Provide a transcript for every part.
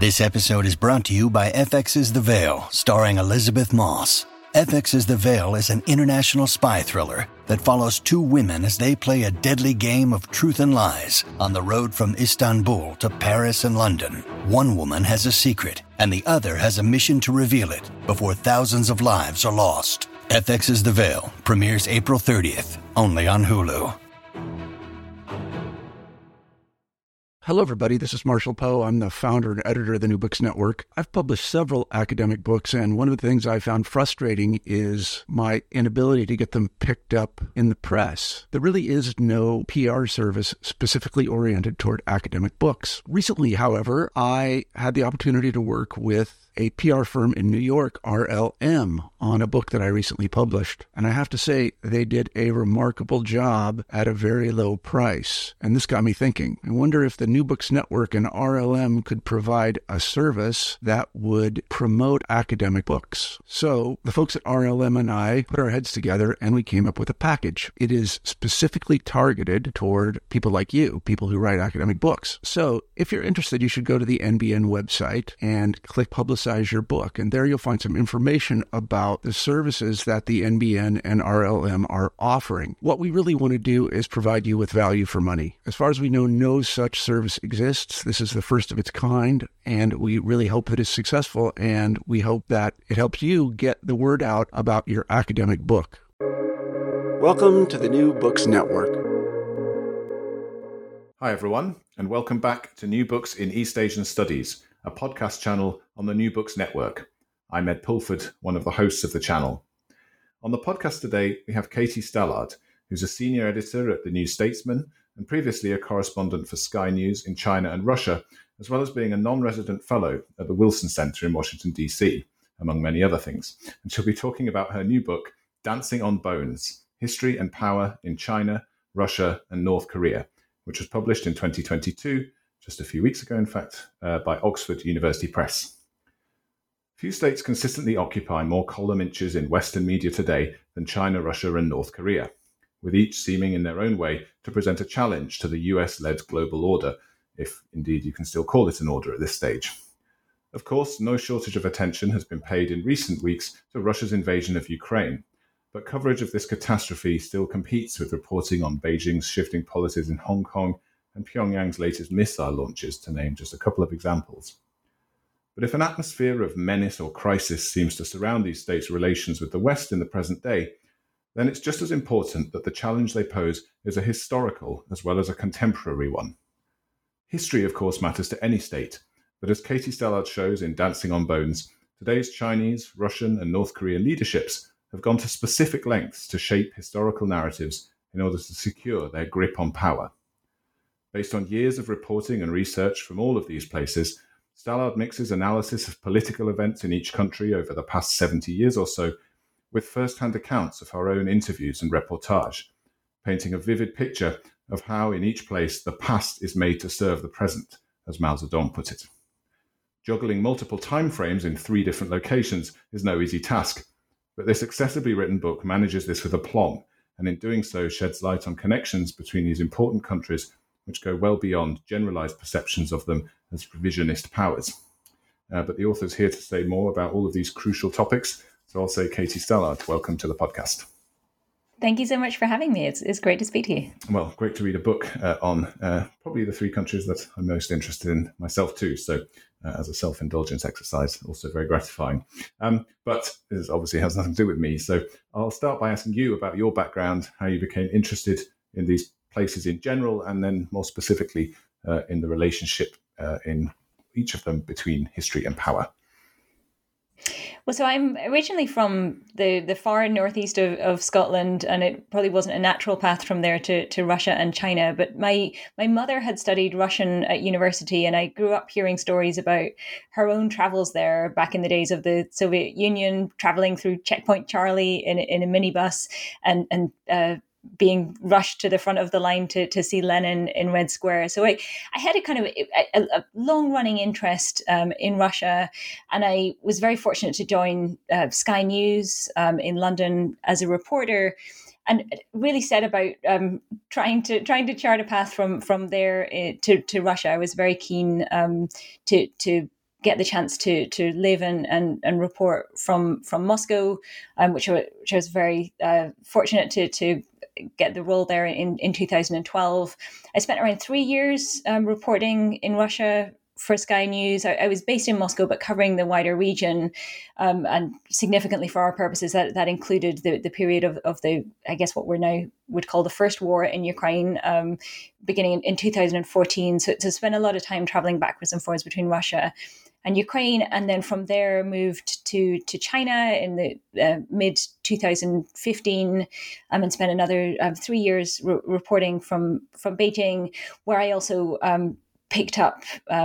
This episode is brought to you by FX's The Veil, starring Elizabeth Moss. FX's The Veil is an international spy thriller that follows two women as they play a deadly game of truth and lies on the road from Istanbul to Paris and London. One woman has a secret, and the other has a mission to reveal it before thousands of lives are lost. FX's The Veil premieres April 30th, only on Hulu. Hello, everybody. This is Marshall Poe. I'm the founder and editor of the New Books Network. I've published several academic books, and one of the things I found frustrating is my inability to get them picked up in the press. There really is no PR service specifically oriented toward academic books. Recently, however, I had the opportunity to work with a PR firm in New York, RLM, on a book that I recently published. And I have to say, they did a remarkable job at a very low price. And this got me thinking. I wonder if the New Books Network and RLM could provide a service that would promote academic books. So the folks at RLM and I put our heads together and we came up with a package. It is specifically targeted toward people like you, people who write academic books. So if you're interested, you should go to the NBN website and click Publicize Your Book. And there you'll find some information about the services that the NBN and RLM are offering. What we really want to do is provide you with value for money. As far as we know, no such service exists. This is the first of its kind, and we really hope it is successful, and we hope that it helps you get the word out about your academic book. Welcome to the New Books Network. Hi, everyone, and welcome back to New Books in East Asian Studies, a podcast channel on the New Books Network. I'm Ed Pulford, one of the hosts of the channel. On the podcast today, we have Katie Stallard, who's a senior editor at The New Statesman and previously a correspondent for Sky News in China and Russia, as well as being a non-resident fellow at the Wilson Center in Washington, D.C., among many other things. And she'll be talking about her new book, Dancing on Bones, History and Power in China, Russia, and North Korea, which was published in 2022, just a few weeks ago, in fact, by Oxford University Press. Few states consistently occupy more column inches in Western media today than China, Russia, and North Korea, with each seeming in their own way to present a challenge to the US-led global order, if indeed you can still call it an order at this stage. Of course, no shortage of attention has been paid in recent weeks to Russia's invasion of Ukraine, but coverage of this catastrophe still competes with reporting on Beijing's shifting policies in Hong Kong and Pyongyang's latest missile launches, to name just a couple of examples. But if an atmosphere of menace or crisis seems to surround these states' relations with the West in the present day, then it's just as important that the challenge they pose is a historical as well as a contemporary one. History, of course, matters to any state, but as Katie Stallard shows in Dancing on Bones, today's Chinese, Russian, and North Korean leaderships have gone to specific lengths to shape historical narratives in order to secure their grip on power. Based on years of reporting and research from all of these places, Stallard mixes analysis of political events in each country over the past 70 years or so with first-hand accounts of her own interviews and reportage, painting a vivid picture of how in each place the past is made to serve the present, as Mao Zedong put it. Juggling multiple timeframes in 3 different locations is no easy task, but this accessibly written book manages this with aplomb, and in doing so sheds light on connections between these important countries which go well beyond generalized perceptions of them as revisionist powers. But the author's here to say more about all of these crucial topics. So I'll say, Katie Stallard, welcome to the podcast. Thank you so much for having me. It's great to speak to you. Well, great to read a book on probably the 3 countries that I'm most interested in myself too. So as a self-indulgence exercise, also very gratifying. But this obviously has nothing to do with me. So I'll start by asking you about your background, how you became interested in these places in general, and then more specifically in the relationship in each of them between history and power. Well, so I'm originally from the far northeast of Scotland, and it probably wasn't a natural path from there to Russia and China. But my mother had studied Russian at university, and I grew up hearing stories about her own travels there back in the days of the Soviet Union, traveling through Checkpoint Charlie in a minibus and being rushed to the front of the line to see Lenin in Red Square. So I had a kind of a long-running interest in Russia, and I was very fortunate to join Sky News in London as a reporter, and really set about trying to chart a path from there to Russia. I was very keen to get the chance to live and report from Moscow, which I was very fortunate to get the role there in 2012. I spent around 3 years reporting in Russia for Sky News. I was based in Moscow, but covering the wider region, and significantly for our purposes, that included the period of the, I guess what we're now would call the first war in Ukraine, beginning in 2014. So to spend a lot of time traveling backwards and forwards between Russia and Ukraine, and then from there moved to China in the mid 2015, and spent another 3 years reporting from Beijing, where I also picked up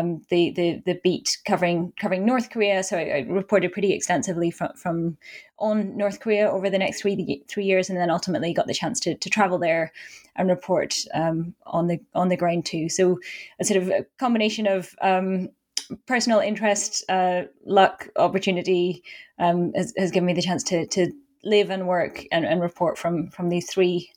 the beat covering North Korea. So I reported pretty extensively from on North Korea over the next 3 years, and then ultimately got the chance to travel there and report on the ground too. So a sort of a combination of personal interest, luck, opportunity has given me the chance to live and work and report from these three,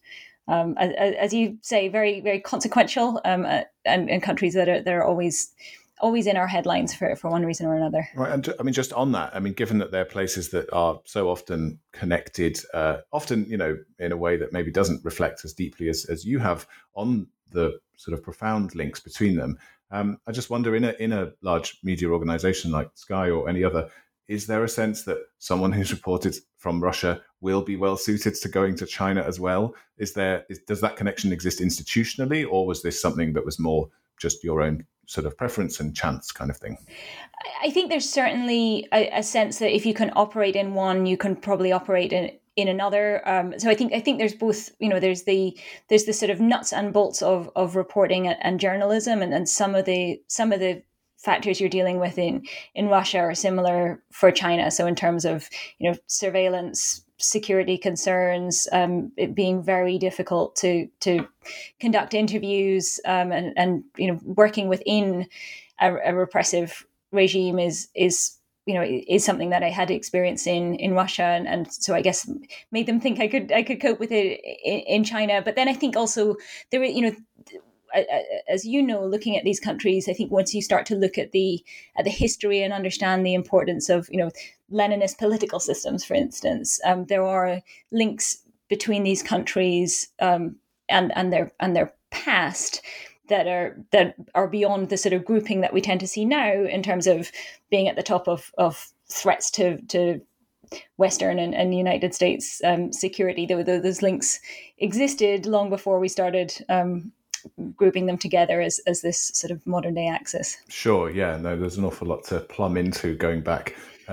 as you say, very, very consequential and countries that are always in our headlines for one reason or another. Right, and I mean, just on that, I mean, given that they're places that are so often connected, often, in a way that maybe doesn't reflect as deeply as you have on the sort of profound links between them. I just wonder, in a large media organization like Sky or any other, is there a sense that someone who's reported from Russia will be well suited to going to China as well? Does that connection exist institutionally, or was this something that was more just your own sort of preference and chance kind of thing? I think there's certainly a sense that if you can operate in one, you can probably operate in another. So I think there's both, there's the sort of nuts and bolts of reporting and journalism, and some of the factors you're dealing with in Russia are similar for China. So in terms of, surveillance, security concerns, it being very difficult to conduct interviews, and working within a repressive regime is something that I had experience in Russia, and so I guess made them think I could cope with it in China. But then I think also there, as looking at these countries, I think once you start to look at the history and understand the importance of Leninist political systems, for instance, there are links between these countries and their past that are beyond the sort of grouping that we tend to see now in terms of being at the top of threats to Western and United States security. Those links existed long before we started grouping them together as this sort of modern day axis. Sure, yeah, no, there's an awful lot to plumb into going back.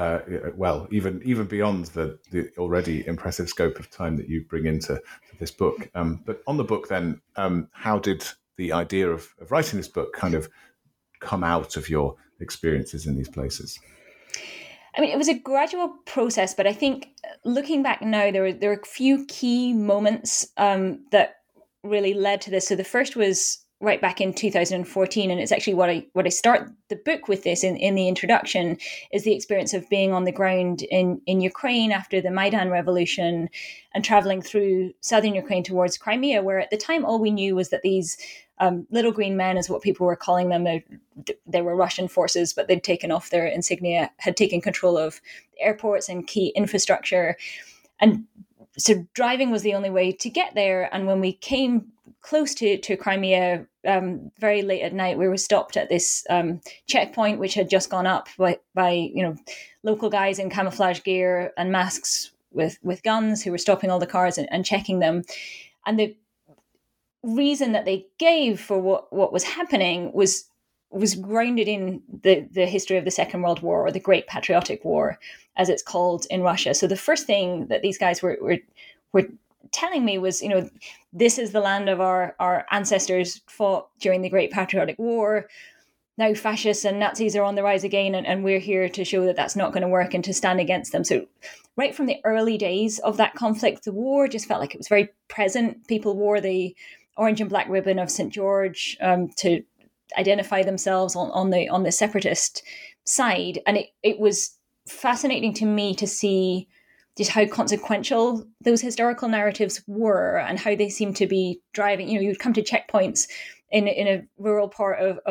Even beyond the already impressive scope of time that you bring into this book. But on the book, then, how did the idea of writing this book kind of come out of your experiences in these places? I mean, it was a gradual process, but I think looking back now, there are a few key moments that really led to this. So the first was right back in 2014, and it's actually what I start the book with this in the introduction, is the experience of being on the ground in Ukraine after the Maidan revolution and traveling through southern Ukraine towards Crimea, where at the time all we knew was that these little green men, is what people were calling them. They were Russian forces, but they'd taken off their insignia, had taken control of airports and key infrastructure. And so driving was the only way to get there. And when we came close to Crimea, very late at night, we were stopped at this checkpoint, which had just gone up by local guys in camouflage gear and masks with guns, who were stopping all the cars and checking them. And the reason that they gave for what was happening was grounded in the history of the Second World War, or the Great Patriotic War, as it's called in Russia. So the first thing that these guys were telling me was, this is the land of our ancestors fought during the Great Patriotic War. Now fascists and Nazis are on the rise again, and we're here to show that that's not going to work and to stand against them. So right from the early days of that conflict, the war just felt like it was very present. People wore the orange and black ribbon of St. George to identify themselves on the separatist side. And it was fascinating to me to see just how consequential those historical narratives were, and how they seem to be driving. You'd come to checkpoints in a rural part of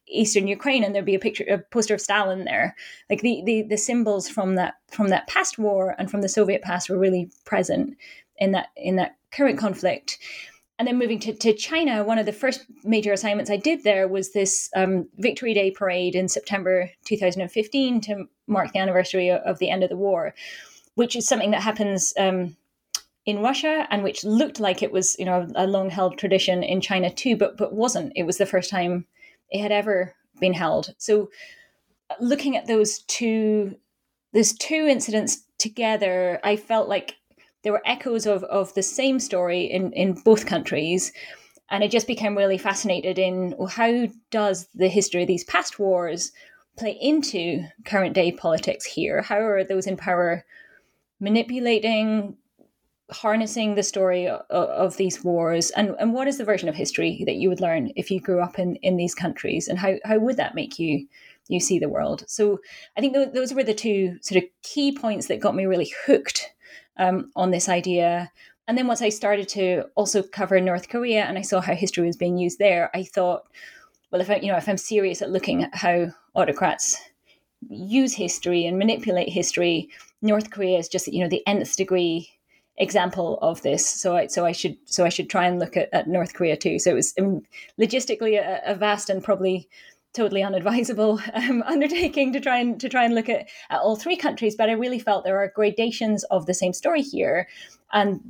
Eastern Ukraine, and there'd be a poster of Stalin there. Like the symbols from that past war and from the Soviet past were really present in that current conflict. And then moving to China, one of the first major assignments I did there was this Victory Day parade in September 2015 to mark the anniversary of the end of the war, which is something that happens in Russia and which looked like it was, a long-held tradition in China too, but wasn't. It was the first time it had ever been held. So looking at those two incidents together, I felt like there were echoes of the same story in both countries. And I just became really fascinated in how does the history of these past wars play into current day politics here? How are those in power manipulating, harnessing the story of these wars? And what is the version of history that you would learn if you grew up in these countries? And how would that make you see the world? So I think those were the two sort of key points that got me really hooked on this idea. And then once I started to also cover North Korea and I saw how history was being used there, I thought, well, if I'm serious at looking at how autocrats use history and manipulate history, North Korea is just, the nth degree example of this. So I should try and look at North Korea too. So it was logistically a vast and probably totally unadvisable undertaking to try and look at all three countries, but I really felt there are gradations of the same story here, and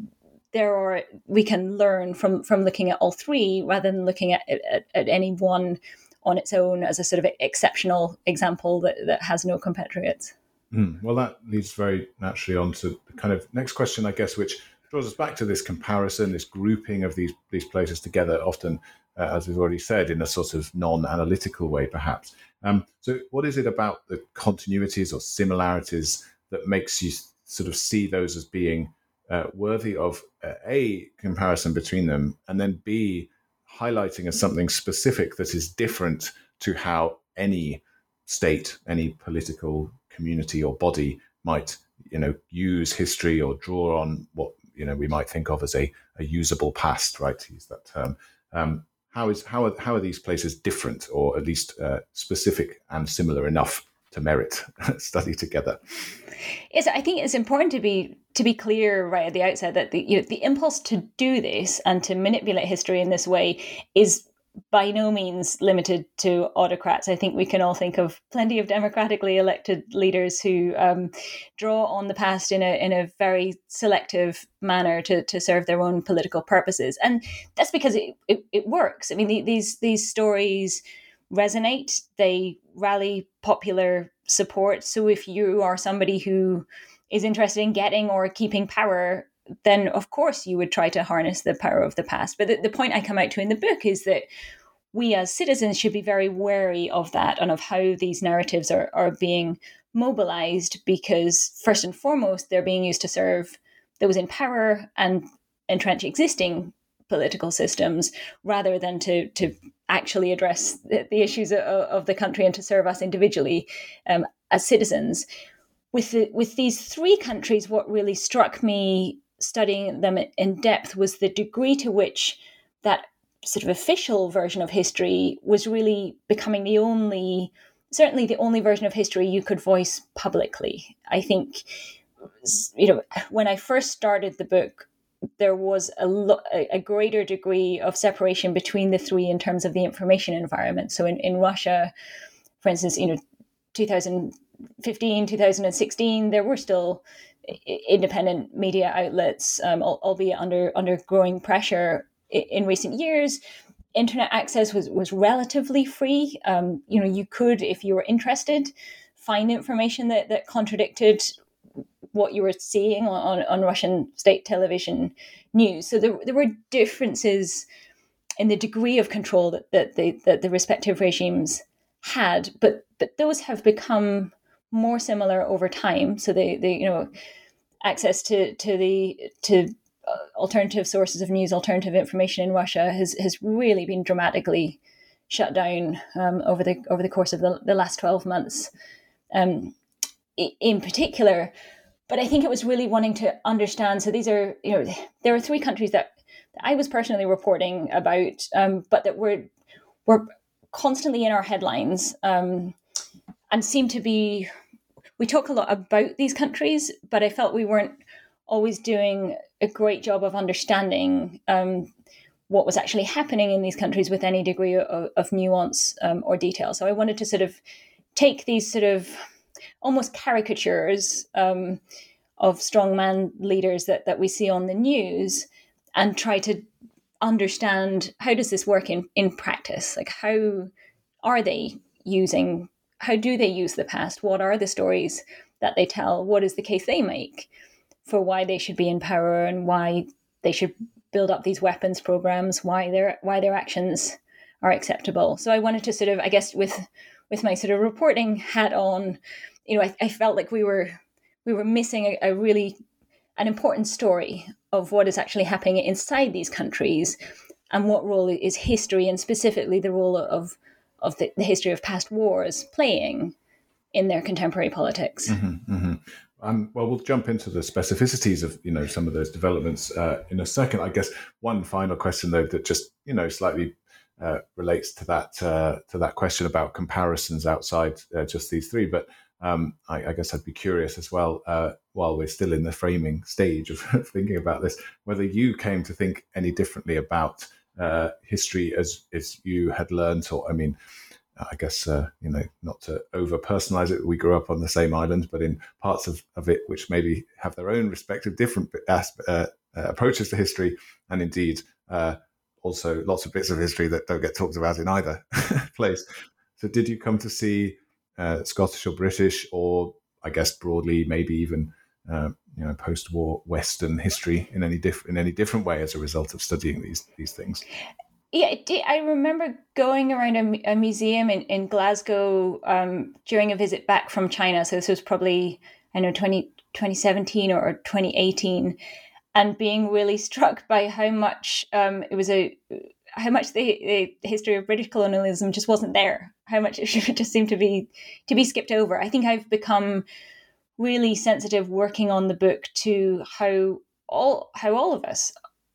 we can learn from looking at all three rather than looking at any one on its own as a sort of exceptional example that has no compatriots. Well, that leads very naturally on to the kind of next question, I guess, which draws us back to this comparison, this grouping of these places together, often, as we've already said, in a sort of non-analytical way, perhaps. So what is it about the continuities or similarities that makes you sort of see those as being worthy of A, comparison between them, and then B, highlighting as something specific that is different to how any state, any political community or body might, use history or draw on what, we might think of as a usable past, right, to use that term. How are these places different, or at least specific and similar enough to merit study together? Yes, I think it's important to be clear right at the outset that the impulse to do this and to manipulate history in this way is by no means limited to autocrats. I think we can all think of plenty of democratically elected leaders who draw on the past in a very selective manner to serve their own political purposes, and that's because it works. I mean, these stories resonate; they rally popular support. So if you are somebody who is interested in getting or keeping power, then of course you would try to harness the power of the past. But the point I come out to in the book is that we as citizens should be very wary of that and of how these narratives are being mobilized, because first and foremost, they're being used to serve those in power and entrench existing political systems rather than to actually address the issues of the country and to serve us individually as citizens. With these three countries, what really struck me studying them in depth was the degree to which that sort of official version of history was really becoming certainly the only version of history you could voice publicly. I think, when I first started the book, there was a greater degree of separation between the three in terms of the information environment. So in Russia, for instance, 2015, 2016, there were still independent media outlets, albeit under growing pressure in recent years. Internet access was relatively free. You could, if you were interested, find information that contradicted what you were seeing on Russian state television news. So there were differences in the degree of control that the respective regimes had, but those have become more similar over time. So they access to alternative sources of news, alternative information in Russia has really been dramatically shut down over the course of the last 12 months, in particular. But I think it was really wanting to understand. So these are, there are three countries that I was personally reporting about, but that were constantly in our headlines, and seem to be. We talk a lot about these countries, but I felt we weren't always doing a great job of understanding what was actually happening in these countries with any degree of nuance or detail. So I wanted to sort of take these sort of almost caricatures of strongman leaders that we see on the news and try to understand, how does this work in practice? Like, how do they use the past? What are the stories that they tell? What is the case they make for why they should be in power and why they should build up these weapons programs, why their actions are acceptable? So I wanted to sort of, I guess, with my sort of reporting hat on, I felt like we were missing an important story of what is actually happening inside these countries, and what role is history, and specifically the role of the history of past wars, playing in their contemporary politics. Mm-hmm, mm-hmm. Well, we'll jump into the specificities of some of those developments in a second. I guess one final question though that just slightly relates to that question about comparisons outside just these three, but I guess I'd be curious as well, while we're still in the framing stage of thinking about this, whether you came to think any differently about history as you had learned, or, I mean, I guess, not to over-personalize it, we grew up on the same island, but in parts of it which maybe have their own respective different approaches to history, and indeed also lots of bits of history that don't get talked about in either place. So did you come to see Scottish or British, or I guess broadly maybe even post-war Western history in any different way as a result of studying these things? Yeah, I remember going around a museum in Glasgow during a visit back from China. So this was probably, 2017 or 2018, and being really struck by how much the history of British colonialism just wasn't there. How much it just seemed to be skipped over. I think I've become really sensitive working on the book to how all of us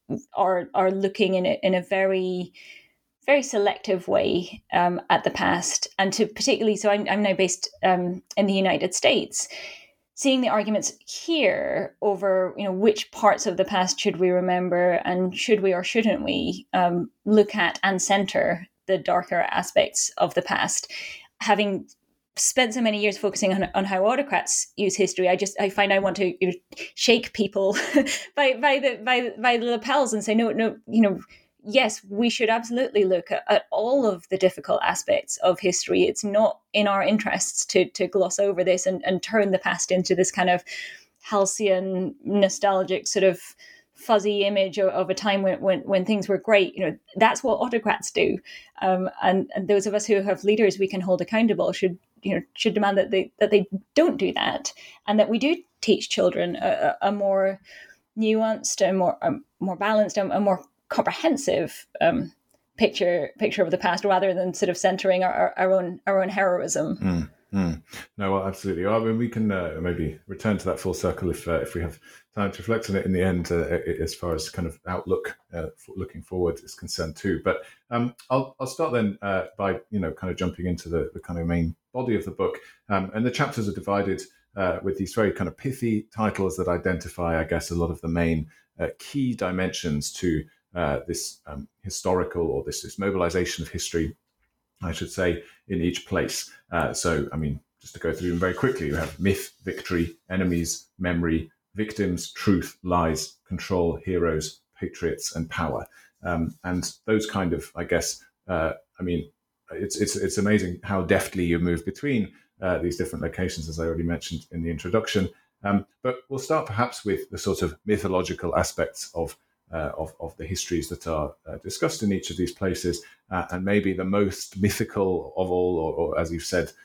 are looking in a very, very selective way at the past, and to particularly. So I'm now based in the United States, seeing the arguments here over which parts of the past should we remember, and should we or shouldn't we look at and center the darker aspects of the past. Having spent so many years focusing on how autocrats use history, I find I want to shake people by the lapels and say, no, yes, we should absolutely look at all of the difficult aspects of history. It's not in our interests to gloss over this and turn the past into this kind of halcyon, nostalgic sort of fuzzy image of a time when things were great. That's what autocrats do, and those of us who have leaders we can hold accountable should demand that they don't do that, and that we do teach children a more nuanced, a more balanced, a more comprehensive picture of the past, rather than sort of centering our own heroism. No, well, absolutely. I mean, we can maybe return to that full circle if we have time to reflect on it in the end, as far as kind of outlook, looking forward is concerned too. But I'll start then by kind of jumping into the kind of main body of the book, and the chapters are divided with these very kind of pithy titles that identify, I guess, a lot of the main key dimensions to this historical, or this mobilization of history, I should say, in each place. So, I mean, just to go through them very quickly, you have myth, victory, enemies, memory, victims, truth, lies, control, heroes, patriots, and power. And those kind of, I guess, I mean, it's amazing how deftly you move between these different locations, as I already mentioned in the introduction. But we'll start perhaps with the sort of mythological aspects of the histories that are discussed in each of these places, and maybe the most mythical of all, or as you've said,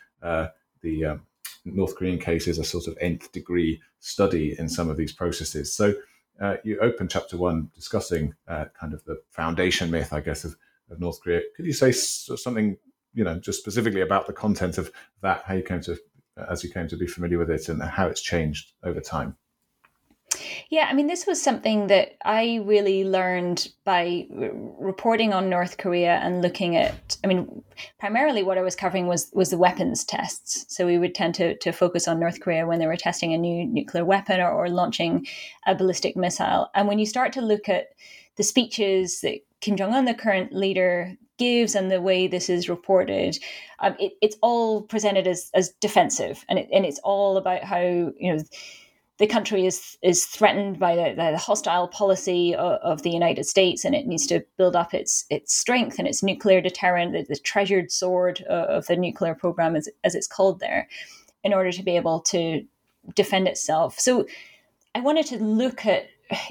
the North Korean case is a sort of nth degree study in some of these processes. So you open chapter 1 discussing kind of the foundation myth, I guess, of North Korea. Could you say something, just specifically about the content of that, how you came to be familiar with it, and how it's changed over time? Yeah, I mean, this was something that I really learned by reporting on North Korea and looking at, I mean, primarily what I was covering was the weapons tests. So we would tend to focus on North Korea when they were testing a new nuclear weapon or launching a ballistic missile. And when you start to look at the speeches that Kim Jong-un, the current leader, gives and the way this is reported, it's all presented as defensive. And it's all about how, the country is threatened by the hostile policy of the United States, and it needs to build up its strength and its nuclear deterrent, the treasured sword of the nuclear program, as it's called there, in order to be able to defend itself. So I wanted to look at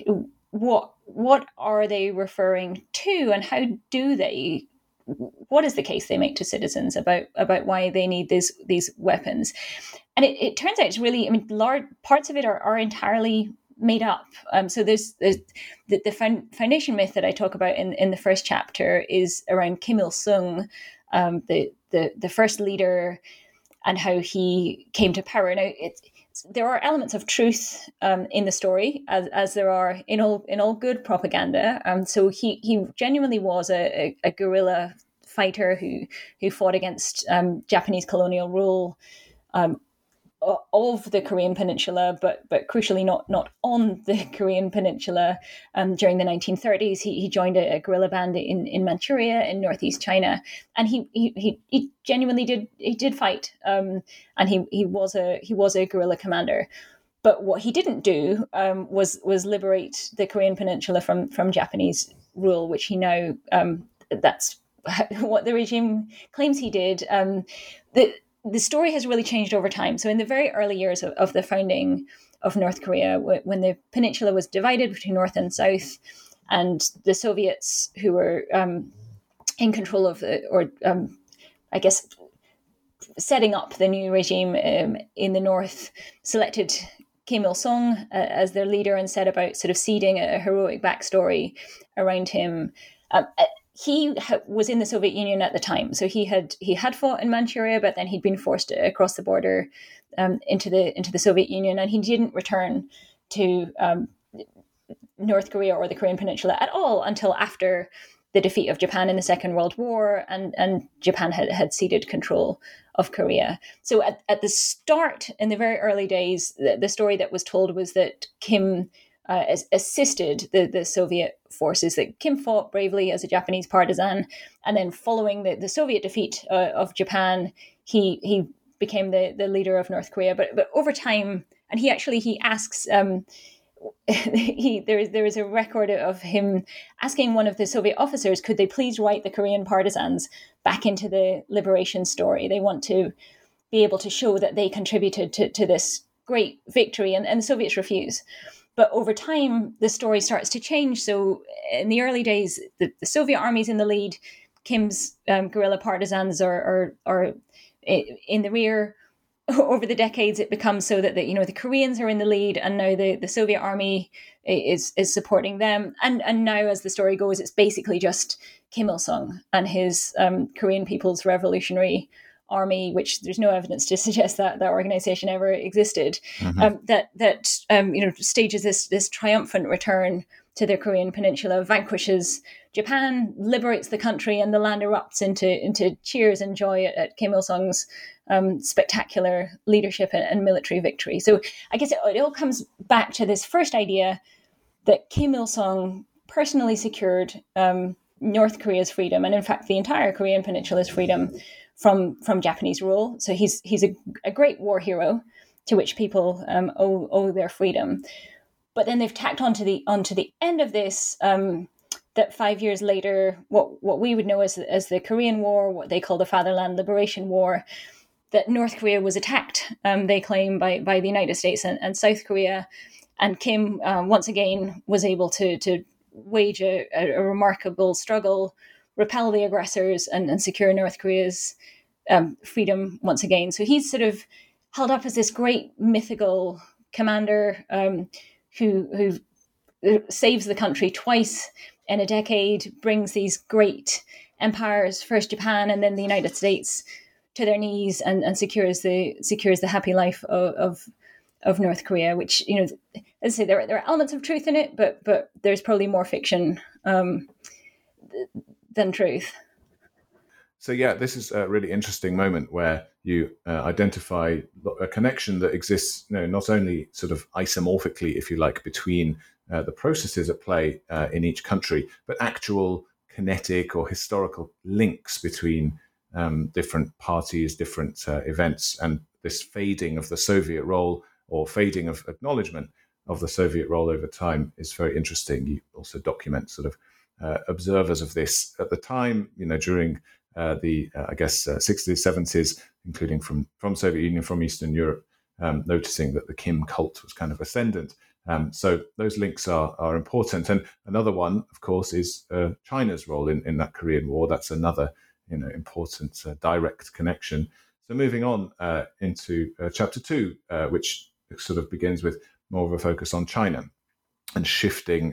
what are they referring to, and how do they? What is the case they make to citizens about why they need these weapons? And it turns out it's really, I mean, large parts of it are entirely made up. So there's the foundation myth that I talk about in the first chapter is around Kim Il-sung, the first leader, and how he came to power. Now, there are elements of truth in the story, as there are in all good propaganda. So he genuinely was a guerrilla fighter who fought against Japanese colonial rule of the Korean Peninsula, but crucially not on the Korean Peninsula. During the 1930s, he joined a guerrilla band in Manchuria in northeast China, and he genuinely did fight, and he was a guerrilla commander. But what he didn't do was liberate the Korean Peninsula from Japanese rule, which he now that's what the regime claims he did. The story has really changed over time. So in the very early years of the founding of North Korea, when the peninsula was divided between North and South, and the Soviets, who were in control of setting up the new regime in the North, selected Kim Il-sung as their leader and set about sort of seeding a heroic backstory around him. He was in the Soviet Union at the time, so he had fought in Manchuria, but then he'd been forced across the border into the Soviet Union, and he didn't return to North Korea or the Korean Peninsula at all until after the defeat of Japan in the Second World War, and Japan had ceded control of Korea. So at the start, in the very early days, the story that was told was that Kim assisted the Soviet forces, that Kim fought bravely as a Japanese partisan, and then following the Soviet defeat of Japan, he became the leader of North Korea. But over time, and he asks, there is a record of him asking one of the Soviet officers, could they please write the Korean partisans back into the liberation story? They want to be able to show that they contributed to this great victory, and the Soviets refuse. But over time, the story starts to change. So in the early days, the Soviet army's in the lead. Kim's guerrilla partisans are in the rear. Over the decades, it becomes so that the Koreans are in the lead, and now the Soviet army is supporting them. And now, as the story goes, it's basically just Kim Il-sung and his Korean People's Revolutionary Army, which there's no evidence to suggest that organization ever existed, stages this triumphant return to the Korean Peninsula, vanquishes Japan, liberates the country, and the land erupts into cheers and joy at Kim Il-sung's spectacular leadership and military victory. So I guess it all comes back to this first idea that Kim Il-sung personally secured North Korea's freedom, and in fact the entire Korean Peninsula's freedom from Japanese rule. So he's a great war hero to which people owe their freedom. But then they've tacked onto the end of this that 5 years later, what we would know as the Korean War, what they call the Fatherland Liberation War, that North Korea was attacked, they claim, by the United States and South Korea. And Kim, once again, was able to wage a remarkable struggle, repel the aggressors, and secure North Korea's freedom once again. So he's sort of held up as this great mythical commander who saves the country twice in a decade, brings these great empires, first Japan and then the United States, to their knees, and secures the happy life of North Korea, which, as I say, there are elements of truth in it, but there's probably more fiction than truth. So yeah, this is a really interesting moment where you identify a connection that exists, not only sort of isomorphically, if you like, between the processes at play in each country, but actual kinetic or historical links between different parties, different events, and this fading of the Soviet role or fading of acknowledgement of the Soviet role over time is very interesting. You also document sort of observers of this at the time, during the 60s, 70s, including from Soviet Union, from Eastern Europe, noticing that the Kim cult was kind of ascendant. So those links are important. And another one, of course, is China's role in that Korean War. That's another important direct connection. So moving on into chapter 2, which sort of begins with more of a focus on China and shifting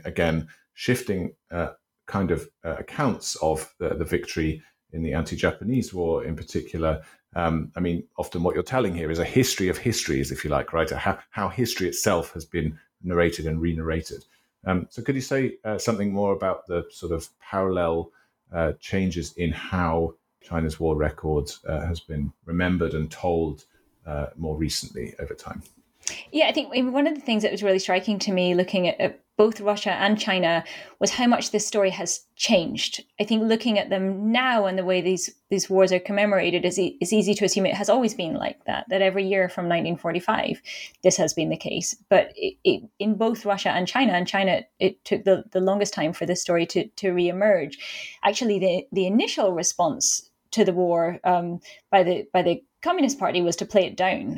kind of accounts of the victory in the anti-Japanese war in particular. Often what you're telling here is a history of histories, if you like, right? How history itself has been narrated and re-narrated. So could you say something more about the sort of parallel changes in how China's war record has been remembered and told more recently over time? Yeah, I think one of the things that was really striking to me looking at both Russia and China was how much this story has changed. I think looking at them now and the way these wars are commemorated, it's easy to assume it has always been like that every year from 1945, this has been the case. But in both Russia and China, it took the longest time for this story to reemerge. Actually, the initial response to the war by the Communist Party was to play it down.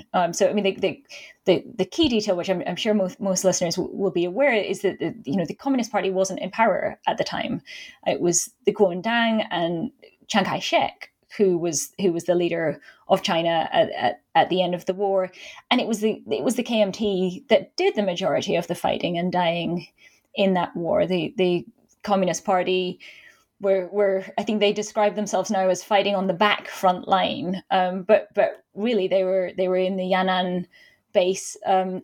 The key detail, which I'm sure most listeners will be aware, is that the Communist Party wasn't in power at the time. It was the Kuomintang and Chiang Kai-shek who was the leader of China at the end of the war, and it was the KMT that did the majority of the fighting and dying in that war. The Communist Party were I think they describe themselves now as fighting on the back front line, but really they were in the Yan'an base, and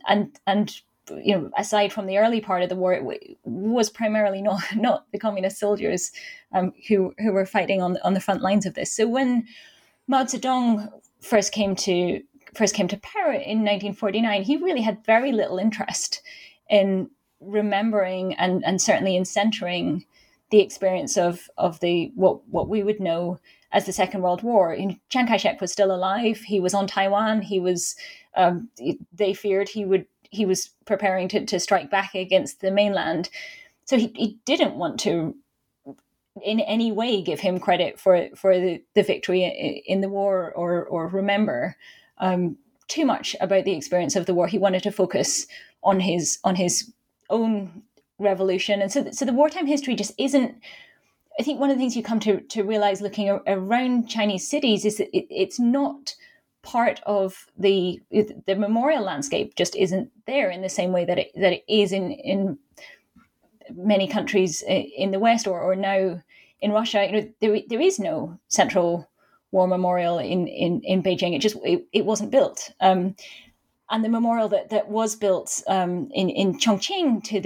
aside from the early part of the war, it was primarily not the communist soldiers who were fighting on the front lines of this. So when Mao Zedong first came to power in 1949, he really had very little interest in remembering and certainly in centering the experience of the what we would know as the Second World War. Chiang Kai-shek was still alive. He was on Taiwan. He was. They feared he was preparing to strike back against the mainland. So he didn't want to, in any way, give him credit for the victory in the war or remember too much about the experience of the war. He wanted to focus on his own revolution. And so the wartime history just isn't, I think one of the things you come to realize looking around Chinese cities is that it's not part of the memorial landscape, just isn't there in the same way that it is in many countries in the West or now in Russia. There is no central war memorial in Beijing. It wasn't built. And the memorial that was built in Chongqing to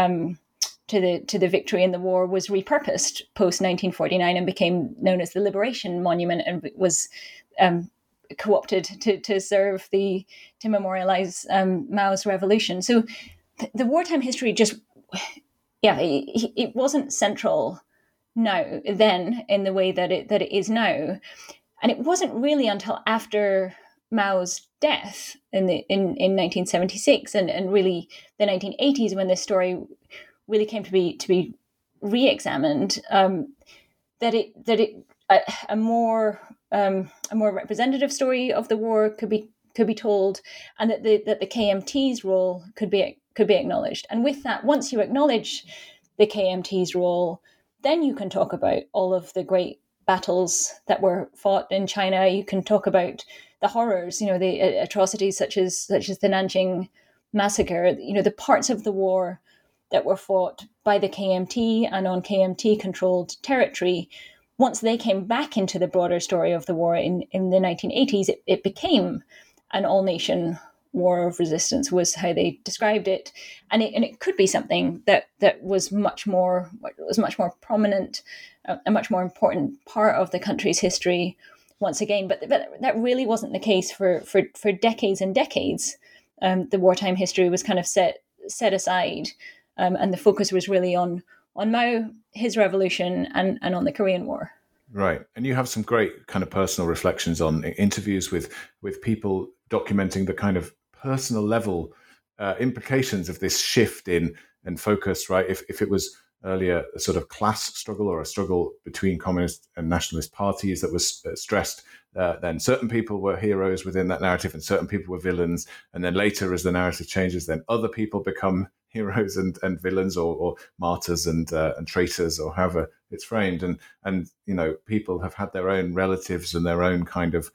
the victory in the war was repurposed post 1949 and became known as the Liberation Monument, and was co-opted to serve to memorialize Mao's revolution. So the wartime history it wasn't central then in the way that it is now, and it wasn't really until after Mao's death in 1976 and really the 1980s when this story really came to be re-examined, that a more representative story of the war could be told, and that the KMT's role could be acknowledged. And with that, once you acknowledge the KMT's role, then you can talk about all of the great battles that were fought in China. You can talk about the horrors, the atrocities such as the Nanjing massacre, the parts of the war that were fought by the KMT and on KMT-controlled territory. Once they came back into the broader story of the war in the 1980s, it became an all-nation war of resistance was how they described it, and it could be something that was much more prominent, a much more important part of the country's history once again. But that really wasn't the case for decades and decades. The wartime history was kind of set aside, and the focus was really on Mao, his revolution, and on the Korean War. Right. And you have some great kind of personal reflections on interviews with people documenting the kind of personal level implications of this shift in and focus, right? If it was earlier a sort of class struggle or a struggle between communist and nationalist parties that was stressed, then certain people were heroes within that narrative and certain people were villains. And then later, as the narrative changes, then other people become heroes and villains or martyrs and traitors, or however it's framed. And people have had their own relatives and their own kind of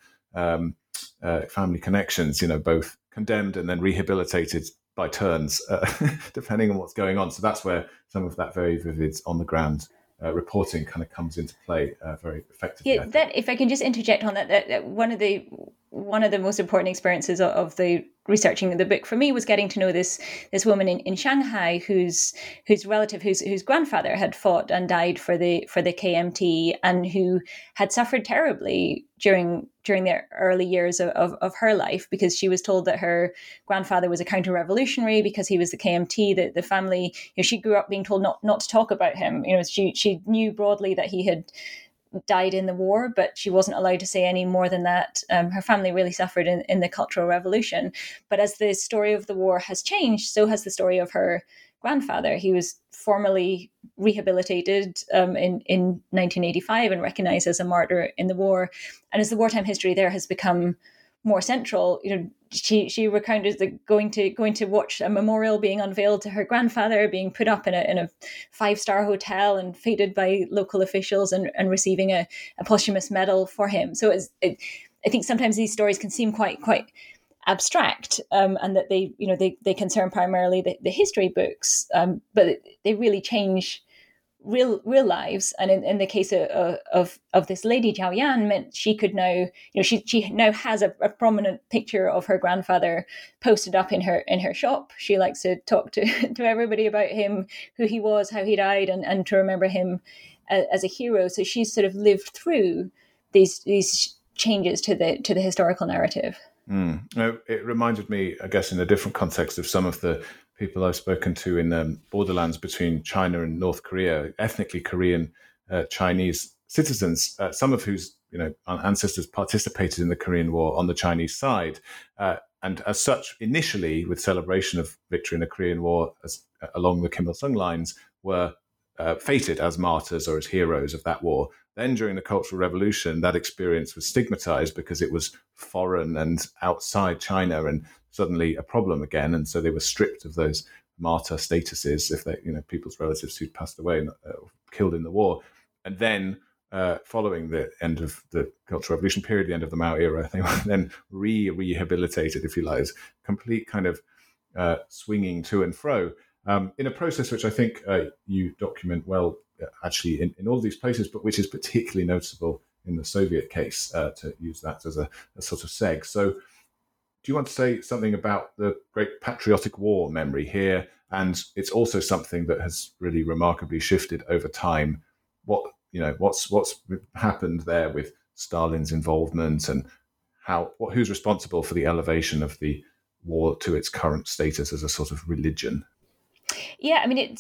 family connections, both condemned and then rehabilitated by turns, depending on what's going on. So that's where some of that very vivid on the ground reporting kind of comes into play very effectively. Yeah, that, if I can just interject on that one of the most important experiences of the researching the book for me was getting to know this woman in Shanghai whose relative whose grandfather had fought and died for the KMT, and who had suffered terribly during the early years of her life, because she was told that her grandfather was a counter-revolutionary because he was the KMT. That the family, she grew up being told not to talk about him. She knew broadly that he had died in the war, but she wasn't allowed to say any more than that. Her family really suffered in the Cultural Revolution. But as the story of the war has changed, so has the story of her grandfather. He was formally rehabilitated in 1985 and recognized as a martyr in the war. And as the wartime history there has become more central, she recounted going to watch a memorial being unveiled to her grandfather, being put up in a 5-star hotel and feted by local officials, and receiving a posthumous medal for him. So I think sometimes these stories can seem quite abstract, and that they concern primarily the history books, but they really change real lives. And in the case of this lady, Zhao Yan, meant she could now, she now has a prominent picture of her grandfather posted up in her shop. She likes to talk to everybody about him, who he was, how he died, and to remember him as a hero. So she's sort of lived through these changes to the historical narrative. It reminded me, I guess, in a different context, of some of the people I've spoken to in the borderlands between China and North Korea, ethnically Korean Chinese citizens, some of whose ancestors participated in the Korean War on the Chinese side, and as such, initially with celebration of victory in the Korean War along the Kim Il-sung lines, were fated as martyrs or as heroes of that war. Then during the Cultural Revolution, that experience was stigmatized because it was foreign and outside China and suddenly a problem again. And so they were stripped of those martyr statuses if they, people's relatives who'd passed away and killed in the war. And then following the end of the Cultural Revolution period, the end of the Mao era, they were then rehabilitated, if you like, as complete kind of swinging to and fro. In a process which I think you document well, actually, in all these places, but which is particularly noticeable in the Soviet case, to use that as a sort of seg. So do you want to say something about the great patriotic war memory here? And it's also something that has really remarkably shifted over time. What's happened there with Stalin's involvement, and who's responsible for the elevation of the war to its current status as a sort of religion? Yeah, I mean,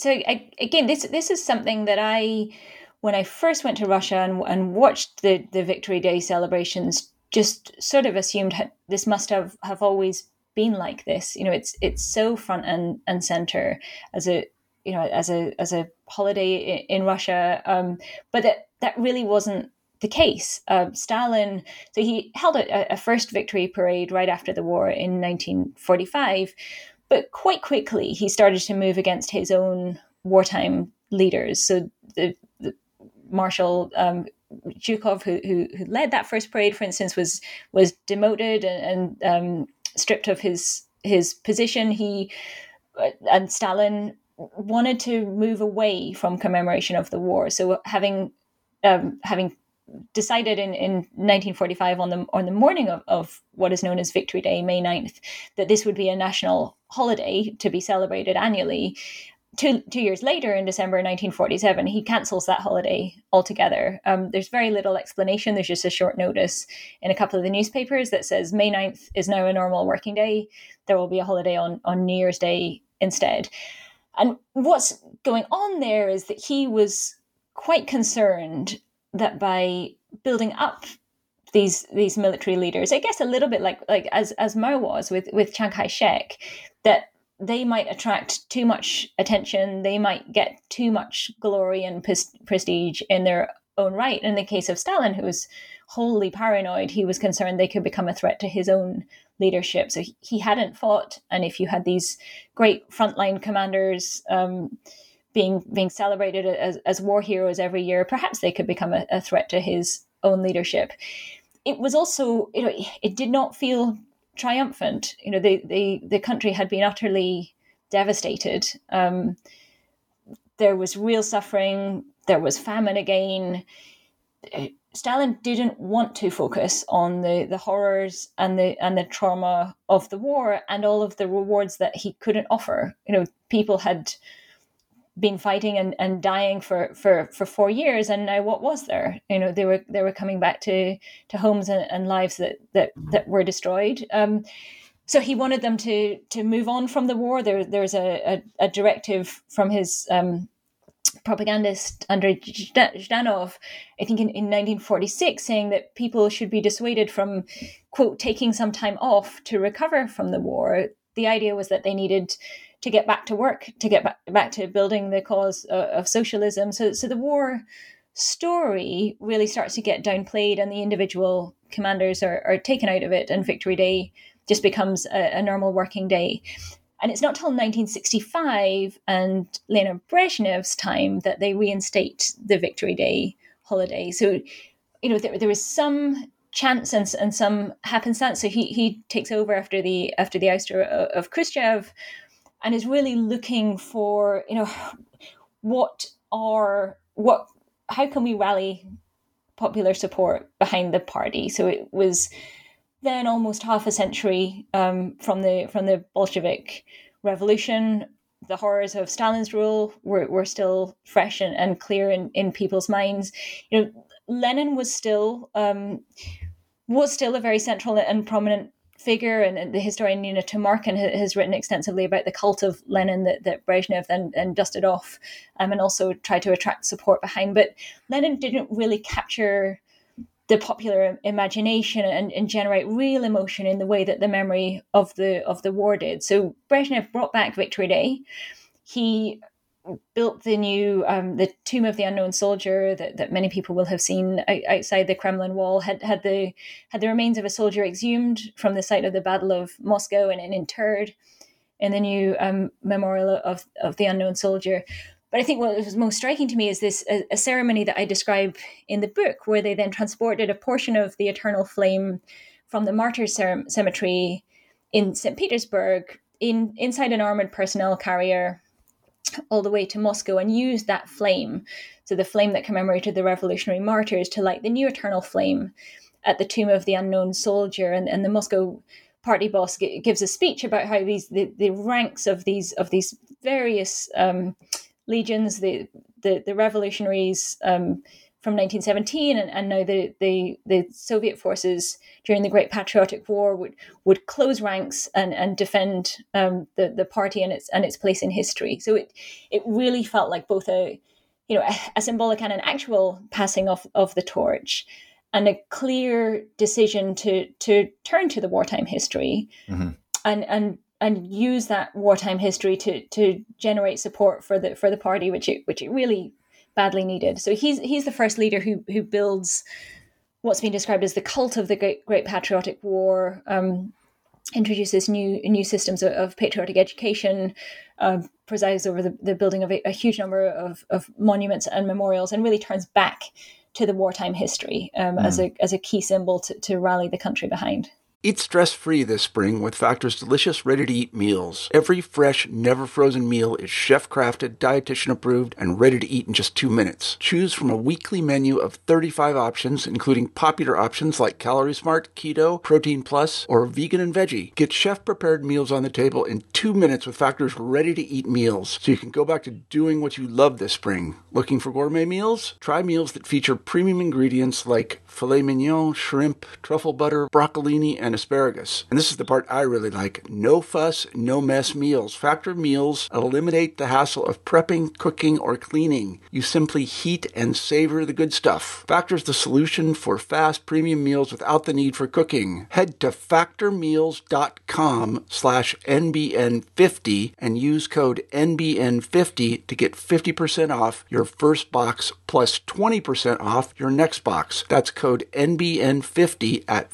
this is something that when I first went to Russia and watched the Victory Day celebrations, just sort of assumed this must have always been like this. It's so front and center as a holiday in Russia, but that really wasn't the case. Stalin, so he held a first victory parade right after the war in 1945. But quite quickly, he started to move against his own wartime leaders. So the Marshal Zhukov, who led that first parade, for instance, was demoted and stripped of his position. And Stalin wanted to move away from commemoration of the war. So having decided in 1945 on the morning of what is known as Victory Day, May 9th, that this would be a national holiday to be celebrated annually. Two years later, in December 1947, he cancels that holiday altogether. There's very little explanation. There's just a short notice in a couple of the newspapers that says May 9th is now a normal working day. There will be a holiday on New Year's Day instead. And what's going on there is that he was quite concerned that by building up these military leaders, I guess a little bit like as Mao was with Chiang Kai-shek, that they might attract too much attention, they might get too much glory and prestige in their own right. In the case of Stalin, who was wholly paranoid, he was concerned they could become a threat to his own leadership. So he hadn't fought, and if you had these great frontline commanders being celebrated as war heroes every year, perhaps they could become a threat to his own leadership. It was also, it did not feel triumphant. The country had been utterly devastated. There was real suffering. There was famine again. Stalin didn't want to focus on the horrors and the trauma of the war and all of the rewards that he couldn't offer. People had been fighting and dying for 4 years, and now what was there? They were coming back to homes and lives that were destroyed. So he wanted them to move on from the war. There's a directive from his propagandist Andrei Zhdanov, I think in 1946, saying that people should be dissuaded from, quote, taking some time off to recover from the war. The idea was that they needed to get back to work, to get back to building the cause of socialism. So the war story really starts to get downplayed, and the individual commanders are taken out of it, and Victory Day just becomes a normal working day. And it's not till 1965 and Leonid Brezhnev's time that they reinstate the Victory Day holiday. So, there was some chance and some happenstance. So he takes over after the ouster of Khrushchev, and is really looking for, how can we rally popular support behind the party? So it was then almost half a century from the Bolshevik Revolution. The horrors of Stalin's rule were still fresh and clear in people's minds. Lenin was still a very central and prominent figure, and the historian Nina Tumarkin has written extensively about the cult of Lenin that Brezhnev then dusted off, and also tried to attract support behind. But Lenin didn't really capture the popular imagination and generate real emotion in the way that the memory of the war did. So Brezhnev brought back Victory Day. He built the new the Tomb of the Unknown Soldier that many people will have seen outside the Kremlin wall. Had the remains of a soldier exhumed from the site of the Battle of Moscow and interred in the new memorial of the Unknown Soldier. But I think what was most striking to me is this a ceremony that I describe in the book, where they then transported a portion of the Eternal Flame from the Martyrs Cemetery in St. Petersburg inside an armored personnel carrier all the way to Moscow, and used that flame, so the flame that commemorated the revolutionary martyrs, to light the new Eternal Flame at the Tomb of the Unknown Soldier. And the Moscow party boss gives a speech about how the ranks of these various legions, the revolutionaries from 1917 and now the Soviet forces during the Great Patriotic War would close ranks and defend the party and its place in history. So it really felt like both a symbolic and an actual passing of the torch, and a clear decision to turn to the wartime history, mm-hmm. and use that wartime history to generate support for the party, which it really badly needed. So he's the first leader who builds what's been described as the cult of the Great Patriotic War, introduces new systems of patriotic education, presides over the building of a huge number of monuments and memorials, and really turns back to the wartime history as a key symbol to rally the country behind. Eat stress-free this spring with Factor's delicious, ready-to-eat meals. Every fresh, never-frozen meal is chef-crafted, dietitian-approved, and ready to eat in just 2 minutes. Choose from a weekly menu of 35 options, including popular options like Calorie Smart, Keto, Protein Plus, or Vegan and Veggie. Get chef-prepared meals on the table in 2 minutes with Factor's ready-to-eat meals, so you can go back to doing what you love this spring. Looking for gourmet meals? Try meals that feature premium ingredients like filet mignon, shrimp, truffle butter, broccolini, and asparagus. And this is the part I really like. No fuss, no mess meals. Factor meals eliminate the hassle of prepping, cooking, or cleaning. You simply heat and savor the good stuff. Factor's the solution for fast premium meals without the need for cooking. Head to factormeals.com/NBN50 and use code NBN50 to get 50% off your first box plus 20% off your next box. That's code NBN50 at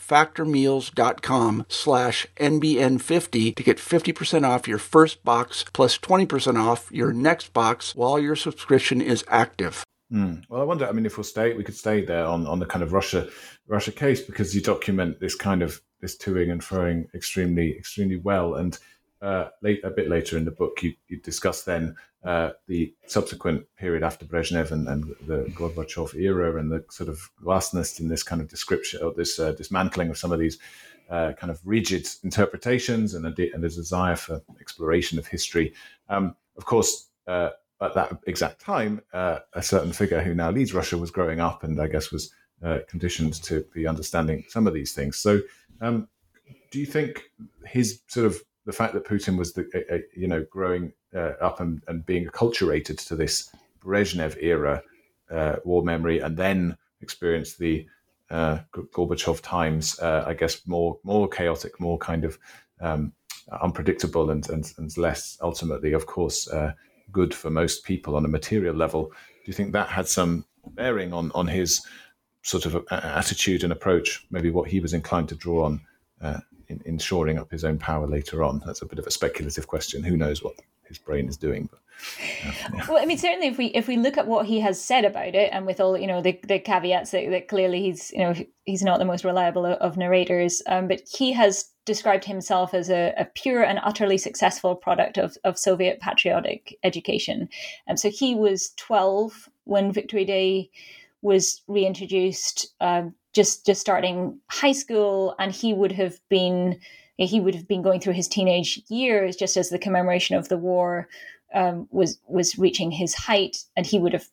factormeals.com/NBN50 to get 50% off your first box plus 20% off your next box while your subscription is active. Well, I wonder, we could stay there on the kind of Russia case, because you document this kind of this toing and froing extremely well. And a bit later in the book, you discuss then the subsequent period after Brezhnev and the Gorbachev era, and the sort of vastness in this kind of description, or this dismantling of some of these kind of rigid interpretations, and a desire for exploration of history. Of course, at that exact time, a certain figure who now leads Russia was growing up, and I guess was conditioned to be understanding some of these things. So, do you think his sort of the fact that Putin was growing up and being acculturated to this Brezhnev era war memory, and then experienced the Gorbachev times, I guess more chaotic, more kind of unpredictable, and less ultimately, of course, good for most people on a material level. Do you think that had some bearing on his sort of attitude and approach, maybe what he was inclined to draw on in shoring up his own power later on? That's a bit of a speculative question. Who knows what his brain is doing? But, yeah. Well, certainly if we look at what he has said about it, and with all the caveats that clearly he's not the most reliable of narrators, but he has described himself as a pure and utterly successful product of Soviet patriotic education. So he was 12 when Victory Day was reintroduced, just starting high school, and he would have been going through his teenage years just as the commemoration of the war was reaching his height, and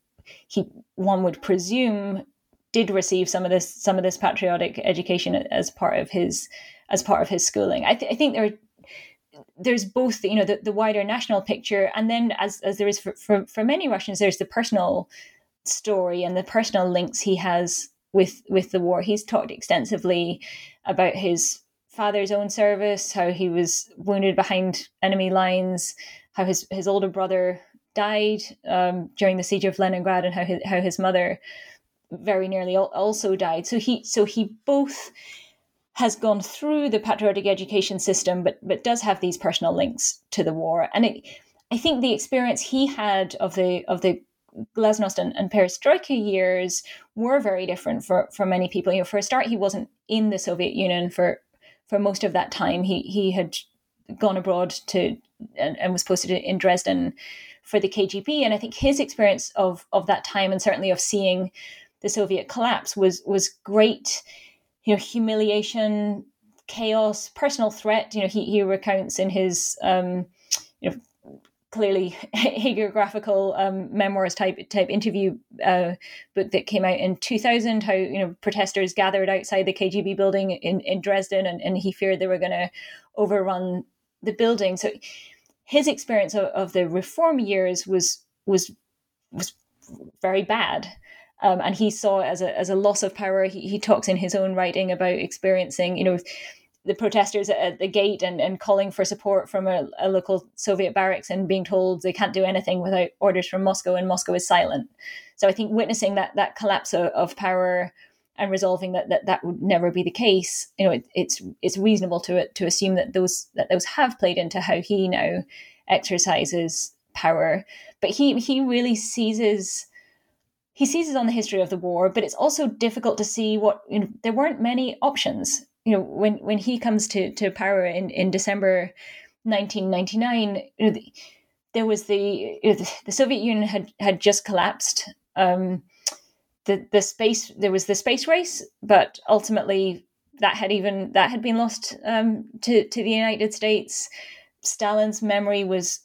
one would presume did receive some of this patriotic education as part of his schooling. I think there's both the wider national picture, and then as there is for many Russians, there's the personal story and the personal links he has with the war. He's talked extensively about his father's own service, how he was wounded behind enemy lines, how his older brother died during the siege of Leningrad, and how his mother very nearly also died. So he both has gone through the patriotic education system, but does have these personal links to the war. And I think the experience he had of the Glasnost and Perestroika years were very different for many people. For a start, he wasn't in the Soviet Union for most of that time. He had gone abroad and was posted in Dresden for the KGB. And I think his experience of that time, and certainly of seeing the Soviet collapse, was great, humiliation, chaos, personal threat. He recounts in his clearly hagiographical memoirs type interview book that came out in 2000, how protesters gathered outside the KGB building in Dresden, and he feared they were going to overrun the building. So his experience of the reform years was very bad. And he saw it as a loss of power. He talks in his own writing about experiencing, the protesters at the gate and calling for support from a local Soviet barracks, and being told they can't do anything without orders from Moscow, and Moscow is silent. So I think witnessing that collapse of power and resolving that would never be the case, it's reasonable to assume that those have played into how he now exercises power. But he really seizes on the history of the war, but it's also difficult to see there weren't many options when he comes to power in December 1999, there was the Soviet Union had just collapsed. There was the space race, but ultimately that had been lost to the United States. Stalin's memory was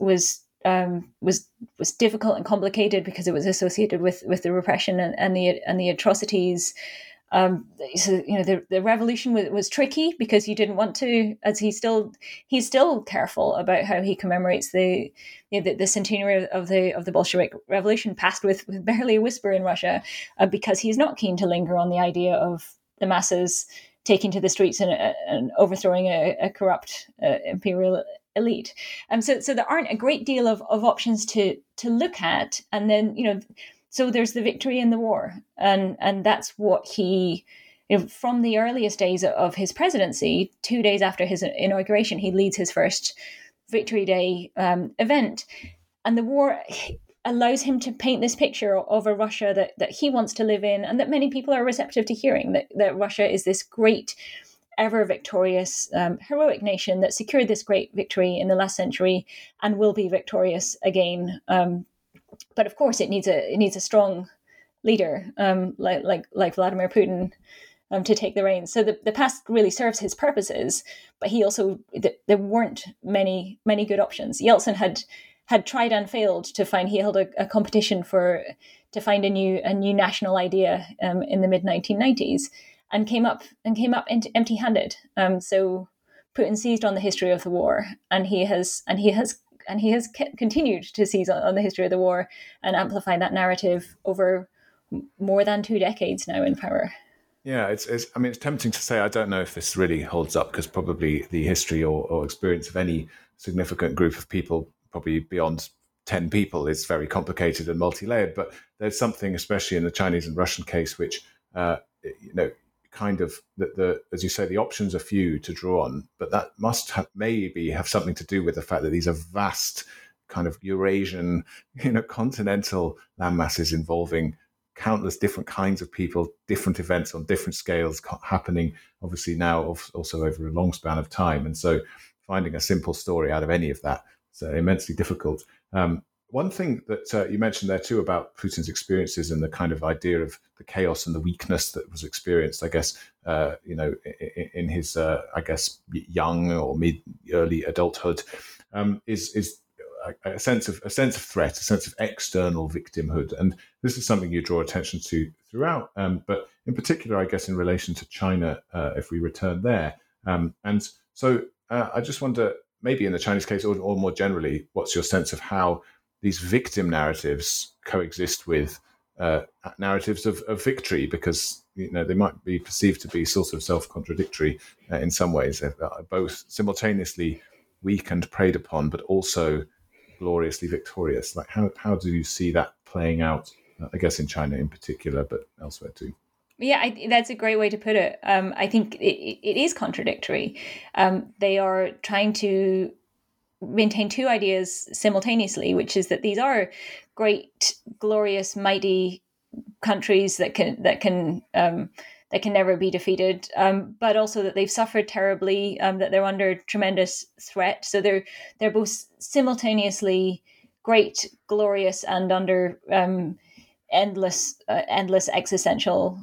difficult and complicated because it was associated with the repression and the atrocities. So the revolution was tricky because you didn't want to, as he's still careful about how he commemorates the centenary of the Bolshevik Revolution, passed with barely a whisper in Russia, because he's not keen to linger on the idea of the masses taking to the streets and overthrowing a corrupt imperial elite. So there aren't a great deal of options to look at, and then so there's the victory in the war, and that's what he, from the earliest days of his presidency, 2 days after his inauguration, he leads his first Victory Day event, and the war allows him to paint this picture of a Russia that he wants to live in, and that many people are receptive to hearing, that Russia is this great, ever victorious, heroic nation that secured this great victory in the last century and will be victorious again. But of course, it needs a strong leader like Vladimir Putin to take the reins. So the past really serves his purposes, but he also there weren't many good options. Yeltsin had tried and failed to find. He held a competition to find a new national idea in the mid 1990s, and came up empty-handed. So Putin seized on the history of the war, and he has continued to seize on the history of the war and amplify that narrative over more than 2 decades now in power. Yeah, it's tempting to say I don't know if this really holds up, because probably the history or experience of any significant group of people, probably beyond 10 people, is very complicated and multi-layered. But there's something, especially in the Chinese and Russian case, which kind of as you say, the options are few to draw on, but that must maybe have something to do with the fact that these are vast kind of Eurasian, continental landmasses involving countless different kinds of people, different events on different scales happening, obviously now also over a long span of time. And so finding a simple story out of any of that is immensely difficult. One thing that you mentioned there too about Putin's experiences and the kind of idea of the chaos and the weakness that was experienced, I guess, in his, young or early adulthood, is a sense of threat, a sense of external victimhood. And this is something you draw attention to throughout, but in particular, I guess, in relation to China, if we return there. And so I just wonder, maybe in the Chinese case or more generally, what's your sense of how these victim narratives coexist with narratives of victory? Because they might be perceived to be sort of self-contradictory in some ways, both simultaneously weak and preyed upon, but also gloriously victorious. Like how do you see that playing out? I guess in China in particular, but elsewhere too. Yeah, that's a great way to put it. I think it is contradictory. They are trying to maintain two ideas simultaneously, which is that these are great, glorious, mighty countries that can never be defeated, but also that they've suffered terribly, that they're under tremendous threat. So they're both simultaneously great, glorious, and under endless existential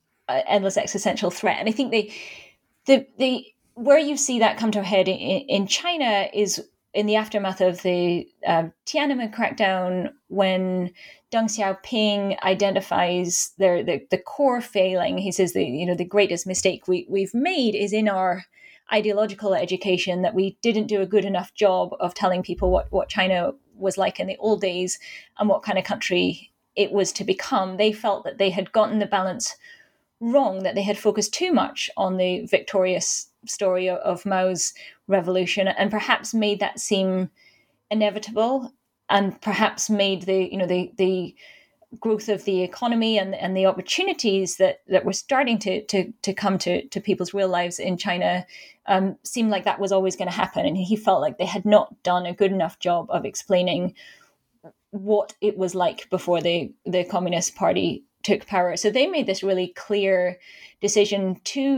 threat. And I think the where you see that come to a head in China is in the aftermath of the Tiananmen crackdown, when Deng Xiaoping identifies the core failing. He says the greatest mistake we've made is in our ideological education, that we didn't do a good enough job of telling people what China was like in the old days and what kind of country it was to become. They felt that they had gotten the balance wrong, that they had focused too much on the victorious story of Mao's revolution, and perhaps made that seem inevitable, and perhaps made the growth of the economy and the opportunities that were starting to come to people's real lives in China seem like that was always going to happen. And he felt like they had not done a good enough job of explaining what it was like before the Communist Party took power. So they made this really clear decision to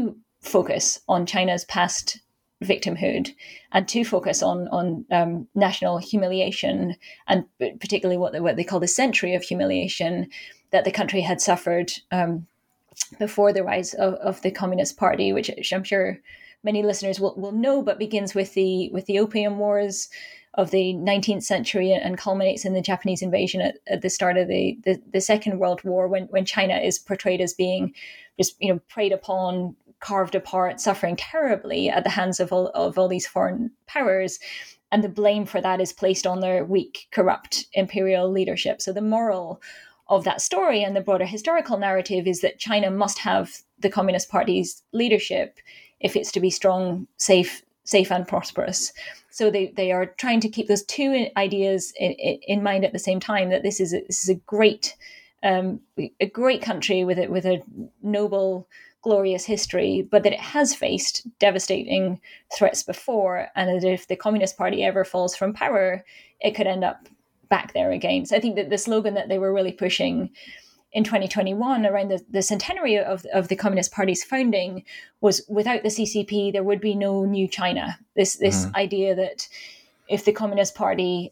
focus on China's past victimhood and to focus on national humiliation, and particularly what they call the century of humiliation that the country had suffered before the rise of the Communist Party, which I'm sure many listeners will know, but begins with the Opium Wars of the 19th century and culminates in the Japanese invasion at the start of the Second World War, when China is portrayed as being just preyed upon, carved apart, suffering terribly at the hands of all these foreign powers. And the blame for that is placed on their weak, corrupt imperial leadership. So the moral of that story and the broader historical narrative is that China must have the Communist Party's leadership if it's to be strong, safe and prosperous. So they are trying to keep those two ideas in mind at the same time, that this is a great country with a noble, glorious history, but that it has faced devastating threats before, and that if the Communist Party ever falls from power, it could end up back there again. So I think that the slogan that they were really pushing in 2021 around the centenary of the Communist Party's founding was, without the CCP, there would be no new China. This idea that if the Communist Party,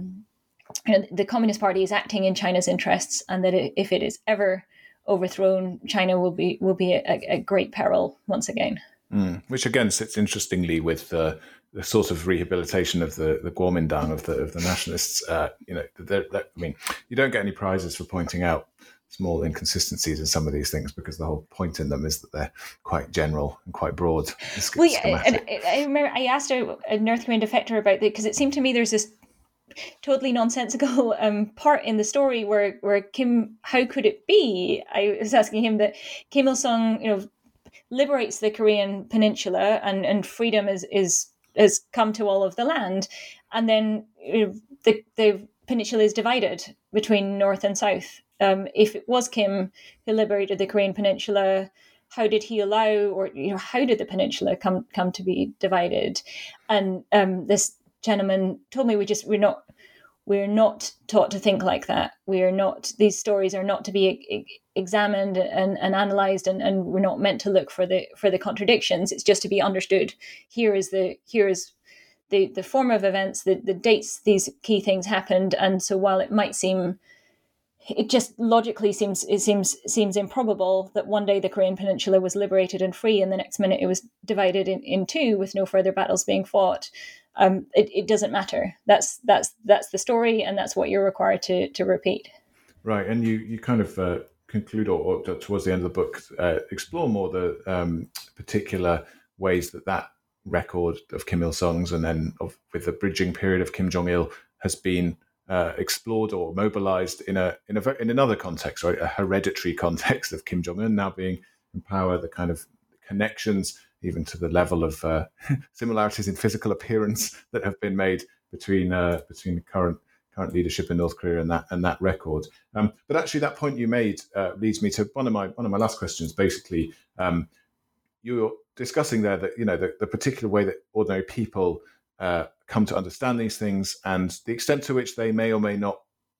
the Communist Party is acting in China's interests, and that if it is ever overthrown, China will be at great peril once again. Which again sits interestingly with the sort of rehabilitation of the Kuomintang of the nationalists. I mean, you don't get any prizes for pointing out small inconsistencies in some of these things, because the whole point in them is that they're quite general and quite broad. Well, yeah, and I remember I asked a North Korean defector about it, because it seemed to me there's this totally nonsensical part in the story where Kim, how could it be? I was asking him that Kim Il Sung, liberates the Korean peninsula and freedom has come to all of the land, and then the peninsula is divided between North and South. If it was Kim who liberated the Korean peninsula, how did he allow, or how did the peninsula come to be divided? And this gentleman told me we're not taught to think like that. These stories are not to be examined and analyzed, and we're not meant to look for the contradictions. It's just to be understood. Here is the form of events, the dates these key things happened, and so while it just logically seems improbable that one day the Korean peninsula was liberated and free, and the next minute it was divided in two with no further battles being fought. It doesn't matter. That's the story, and that's what you're required to repeat. Right, and you kind of conclude, or towards the end of the book, explore more the particular ways that record of Kim Il Sung's, and then with the bridging period of Kim Jong Il, has been explored or mobilized in another context, right? A hereditary context of Kim Jong Un now being in power, the kind of connections, even to the level of similarities in physical appearance that have been made between the current leadership in North Korea and that record. But actually, that point you made leads me to one of my last questions. Basically, you're discussing there that the particular way that ordinary people come to understand these things, and the extent to which they may or may not,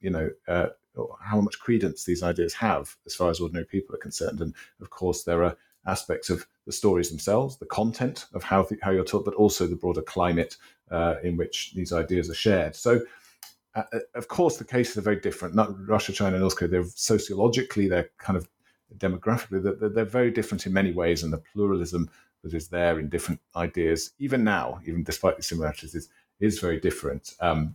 how much credence these ideas have as far as ordinary people are concerned. And of course, there are aspects of the stories themselves, the content of how you're taught, but also the broader climate in which these ideas are shared. So, of course, the cases are very different. Not Russia, China, North Korea. They're sociologically, they're kind of demographically, they're very different in many ways, and the pluralism that is there in different ideas, even now, even despite the similarities, is very different.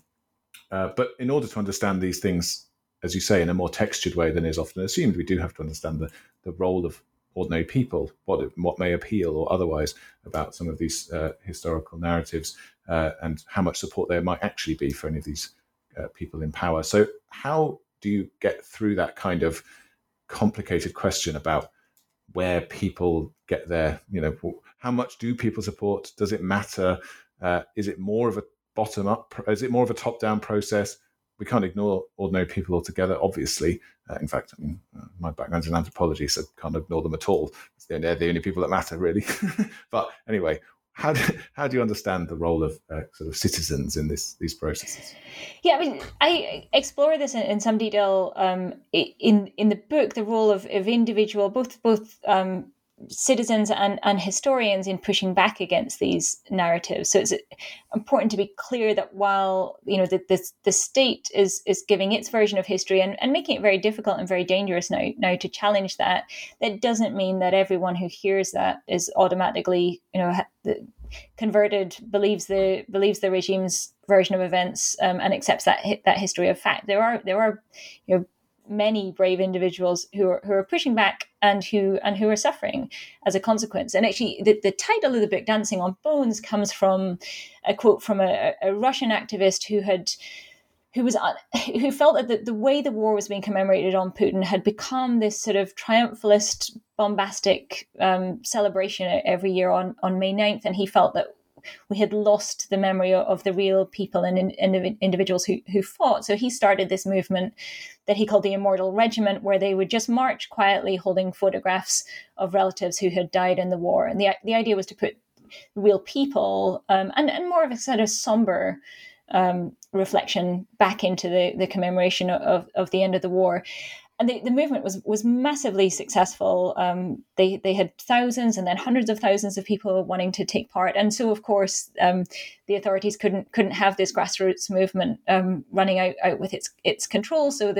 But in order to understand these things, as you say, in a more textured way than is often assumed, we do have to understand the role of ordinary people, what may appeal or otherwise about some of these historical narratives, and how much support there might actually be for any of these people in power. So how do you get through that kind of complicated question about where people get their, how much do people support? Does it matter? Is it more of a bottom up? Is it more of a top down process? We can't ignore ordinary people altogether, obviously. In fact, my background's in anthropology, so can't ignore them at all. They're the only people that matter, really. But anyway, how do you understand the role of sort of citizens in these processes? Yeah, I mean, I explore this in some detail in the book. The role of individual, both citizens and historians in pushing back against these narratives. So it's important to be clear that while the state is giving its version of history and making it very difficult and very dangerous now to challenge that, that doesn't mean that everyone who hears that is automatically converted, believes the regime's version of events, and accepts that history of fact. There are many brave individuals who are pushing back and who are suffering as a consequence. And actually, the title of the book, Dancing on Bones, comes from a quote from a Russian activist who felt that the way the war was being commemorated on Putin had become this sort of triumphalist, bombastic celebration every year on May 9th, and he felt that we had lost the memory of the real people and individuals who fought. So he started this movement that he called the Immortal Regiment, where they would just march quietly holding photographs of relatives who had died in the war. And the idea was to put real people and more of a sort of somber reflection back into the commemoration of the end of the war. And the movement was massively successful. They had thousands and then hundreds of thousands of people wanting to take part. And so, of course, the authorities couldn't have this grassroots movement running out with its control. So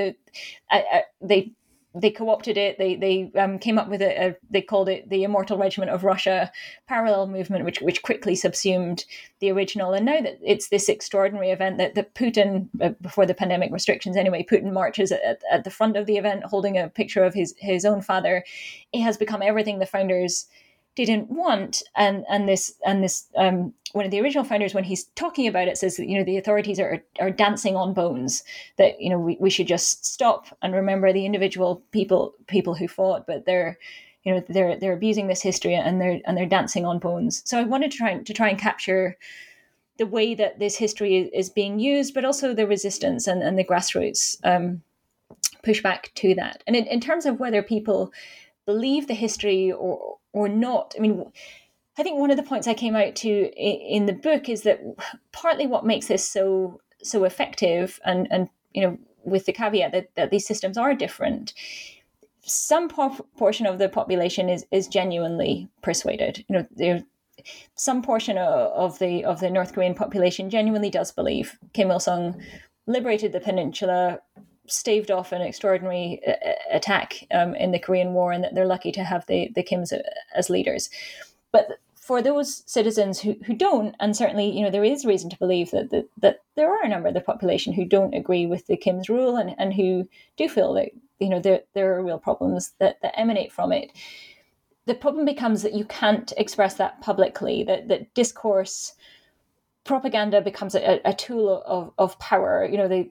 they co-opted it. They came up with they called it the Immortal Regiment of Russia parallel movement, which quickly subsumed the original. And now that it's this extraordinary event that Putin, before the pandemic restrictions anyway, Putin marches at the front of the event holding a picture of his own father. It has become everything the founders didn't want. And this one of the original founders, when he's talking about it, says that the authorities are dancing on bones, that we should just stop and remember the individual people who fought, but they're abusing this history and they're dancing on bones. So I wanted to try and capture the way that this history is being used, but also the resistance and the grassroots pushback to that. And in terms of whether people believe the history or not, I mean, I think one of the points I came out to in the book is that partly what makes this so effective, and with the caveat that these systems are different, some portion of the population is genuinely persuaded. Some portion of the North Korean population genuinely does believe Kim Il-sung liberated the peninsula, staved off an extraordinary attack in the Korean War, and that they're lucky to have the Kims as leaders. But for those citizens who don't, and certainly there is reason to believe that there are a number of the population who don't agree with the Kim's rule and who do feel that there are real problems that emanate from it. The problem becomes that you can't express that publicly. That discourse, propaganda becomes a tool of power.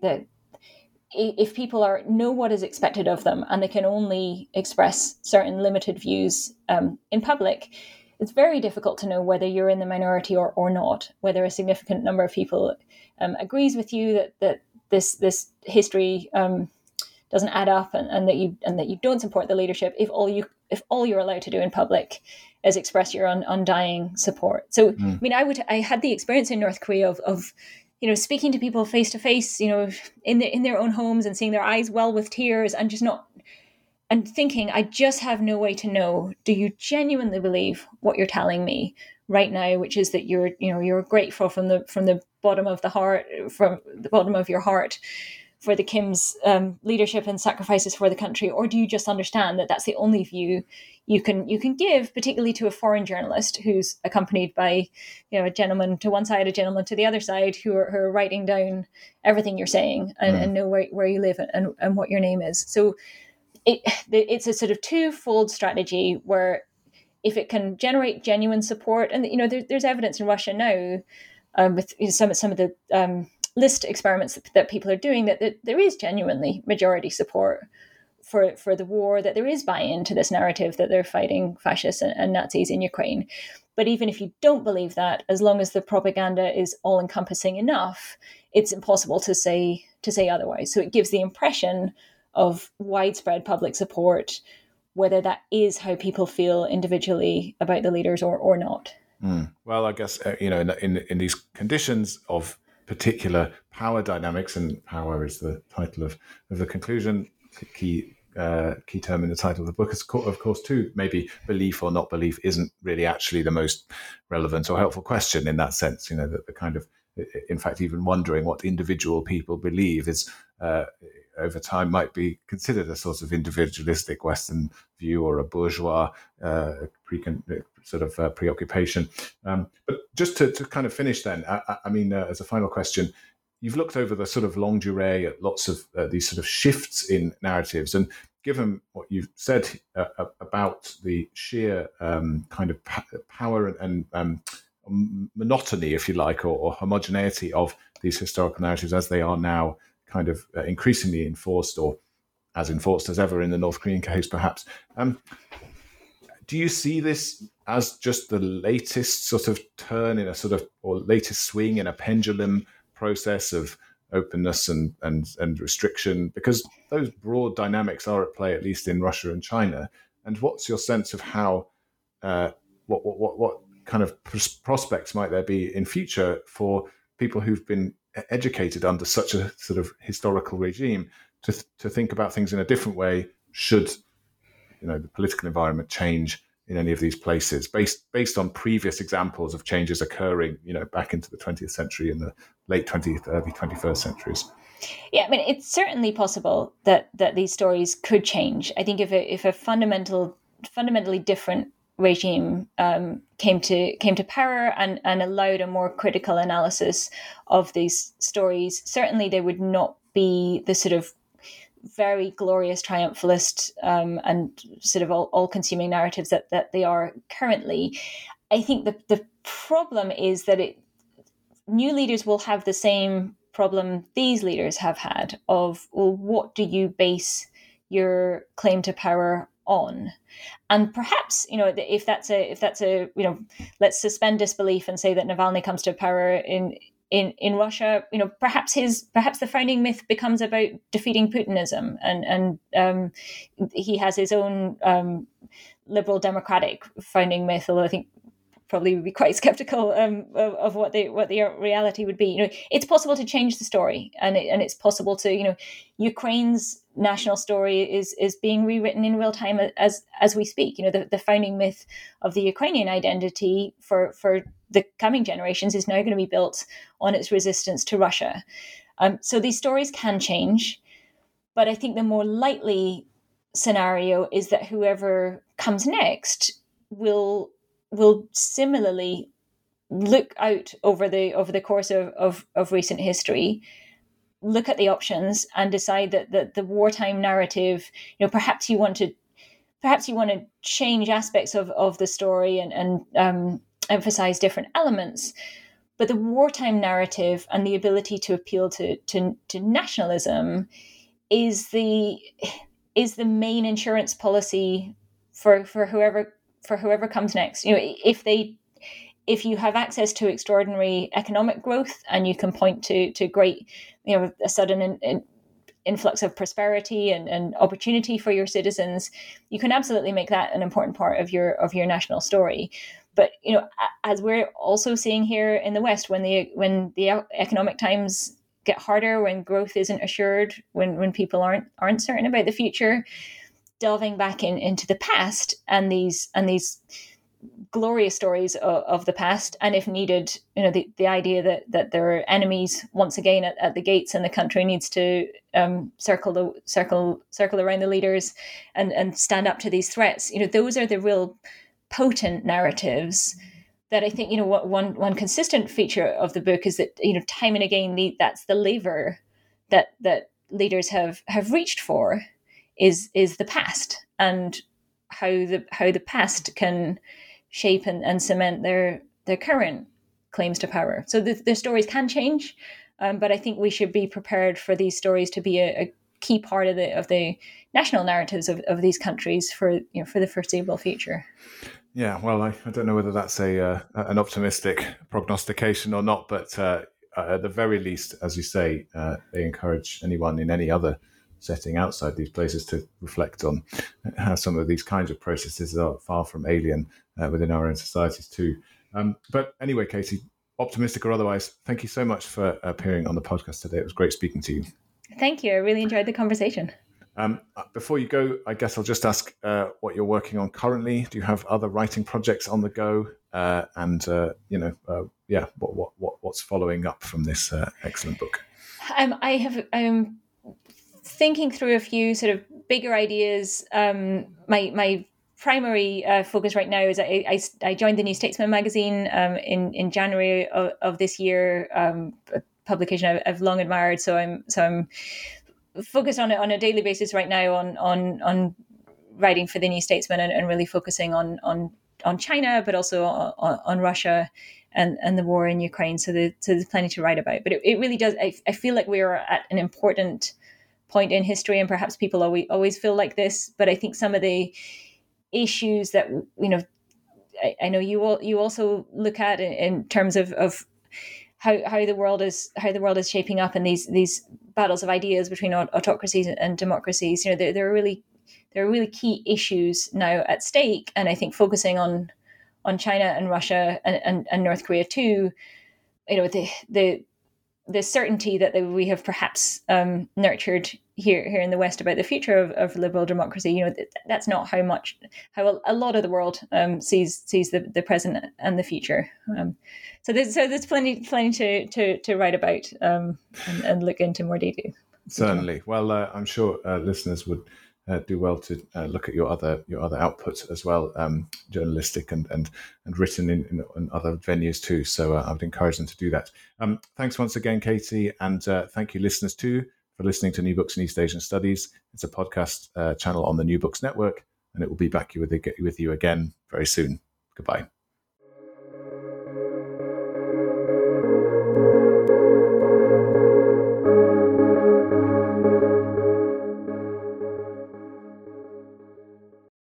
If people know what is expected of them and they can only express certain limited views in public, it's very difficult to know whether you're in the minority or not, whether a significant number of people agrees with you that this history doesn't add up and that you don't support the leadership if all you're allowed to do in public is express your undying support. So I mean, I had the experience in North Korea of speaking to people face to face, in their own homes and seeing their eyes well with tears and thinking, I just have no way to know, do you genuinely believe what you're telling me right now, which is that you're grateful from the bottom of the heart, from the bottom of your heart, for the Kim's leadership and sacrifices for the country, or do you just understand that that's the only view you can give, particularly to a foreign journalist who's accompanied by a gentleman to one side, a gentleman to the other side, who are writing down everything you're saying and know where you live and what your name is. So it's a sort of twofold strategy where if it can generate genuine support, and there's evidence in Russia now with some of the list experiments that people are doing that there is genuinely majority support for the war, that there is buy-in to this narrative that they're fighting fascists and Nazis in Ukraine. But even if you don't believe that, as long as the propaganda is all-encompassing enough, it's impossible to say otherwise. So it gives the impression of widespread public support, whether that is how people feel individually about the leaders or not. Well, I guess in these conditions of particular power dynamics, and power is the title of the conclusion, key key term in the title of the book, of course, too, maybe belief or not belief isn't really actually the most relevant or helpful question in that sense. That the kind of, in fact, even wondering what individual people believe is over time might be considered a sort of individualistic Western view or a bourgeois preoccupation. But just to kind of finish then, as a final question, you've looked over the sort of longue durée at lots of these sort of shifts in narratives, and given what you've said about the sheer kind of power and monotony, if you like, or homogeneity of these historical narratives as they are now kind of increasingly enforced, or as enforced as ever in the North Korean case, perhaps. Do you see this as just the latest sort of turn in a sort of, or latest swing in a pendulum process of openness and restriction? Because those broad dynamics are at play, at least in Russia and China. And what's your sense of how, what kind of prospects might there be in future for people who've been educated under such a sort of historical regime to think about things in a different way should the political environment change in any of these places, based on previous examples of changes occurring back into the 20th century and the late 20th, early 21st centuries? Yeah, I mean, it's certainly possible that these stories could change. I think if a fundamentally different regime came to power and allowed a more critical analysis of these stories, certainly they would not be the sort of very glorious triumphalist and sort of all-consuming narratives that they are currently. I think the problem is that new leaders will have the same problem these leaders have had of, well, what do you base your claim to power on? And perhaps, if that's a let's suspend disbelief and say that Navalny comes to power in Russia, perhaps the founding myth becomes about defeating Putinism, and he has his own liberal democratic founding myth, although I think probably would be quite skeptical of what the reality would be. It's possible to change the story, and it's possible to, Ukraine's national story is being rewritten in real time as we speak. The founding myth of the Ukrainian identity for the coming generations is now going to be built on its resistance to Russia. So these stories can change, but I think the more likely scenario is that whoever comes next will similarly look out over the course of recent history, look at the options and decide that the wartime narrative, perhaps you want to change aspects of the story and emphasize different elements, but the wartime narrative and the ability to appeal to nationalism is the main insurance policy for whoever comes next. If you have access to extraordinary economic growth and you can point to great, a sudden influx of prosperity and opportunity for your citizens, you can absolutely make that an important part of your national story. But as we're also seeing here in the West, when the economic times get harder, when growth isn't assured, when people aren't certain about the future, delving back into the past and these glorious stories of the past, and if needed, the idea that there are enemies once again at the gates, and the country needs to circle around the leaders and stand up to these threats. Those are the real potent narratives that I think, one consistent feature of the book is that, time and again, that's the lever that leaders have reached for is the past, and how the past can shape and cement their current claims to power. So the stories can change, but I think we should be prepared for these stories to be a key part of the national narratives of these countries for the foreseeable future. Yeah, well, I don't know whether that's an optimistic prognostication or not, but at the very least, as you say, they encourage anyone in any other setting outside these places to reflect on how some of these kinds of processes are far from alien within our own societies too. But anyway, Katie, optimistic or otherwise, thank you so much for appearing on the podcast today. It was great speaking to you. Thank you. I really enjoyed the conversation. Before you go, I guess I'll just ask what you're working on currently. Do you have other writing projects on the go? What's following up from this excellent book? I'm thinking through a few sort of bigger ideas. My primary focus right now is I joined the New Statesman magazine in January of this year, a publication I've long admired. So I'm focused on a daily basis right now on writing for the New Statesman and really focusing on China, but also on Russia and the war in Ukraine. So there's plenty to write about. But it really does. I feel like we are at an important point in history, and perhaps people always feel like this. But I think some of the issues that I know you also look at in terms of how the world is shaping up, and these battles of ideas between autocracies and democracies. There are really key issues now at stake, and I think focusing on China and Russia and North Korea too, the certainty that we have perhaps nurtured here in the West about the future of liberal democracy. That's not how a lot of the world sees the present and the future. So there's plenty to write about and look into more detail. Certainly. Well, I'm sure listeners would do well to look at your other output as well, journalistic and written in other venues too. So I would encourage them to do that. Thanks once again, Katie, and thank you, listeners too, for listening to New Books in East Asian Studies. It's a podcast channel on the New Books Network, and it will be back with you again very soon. Goodbye.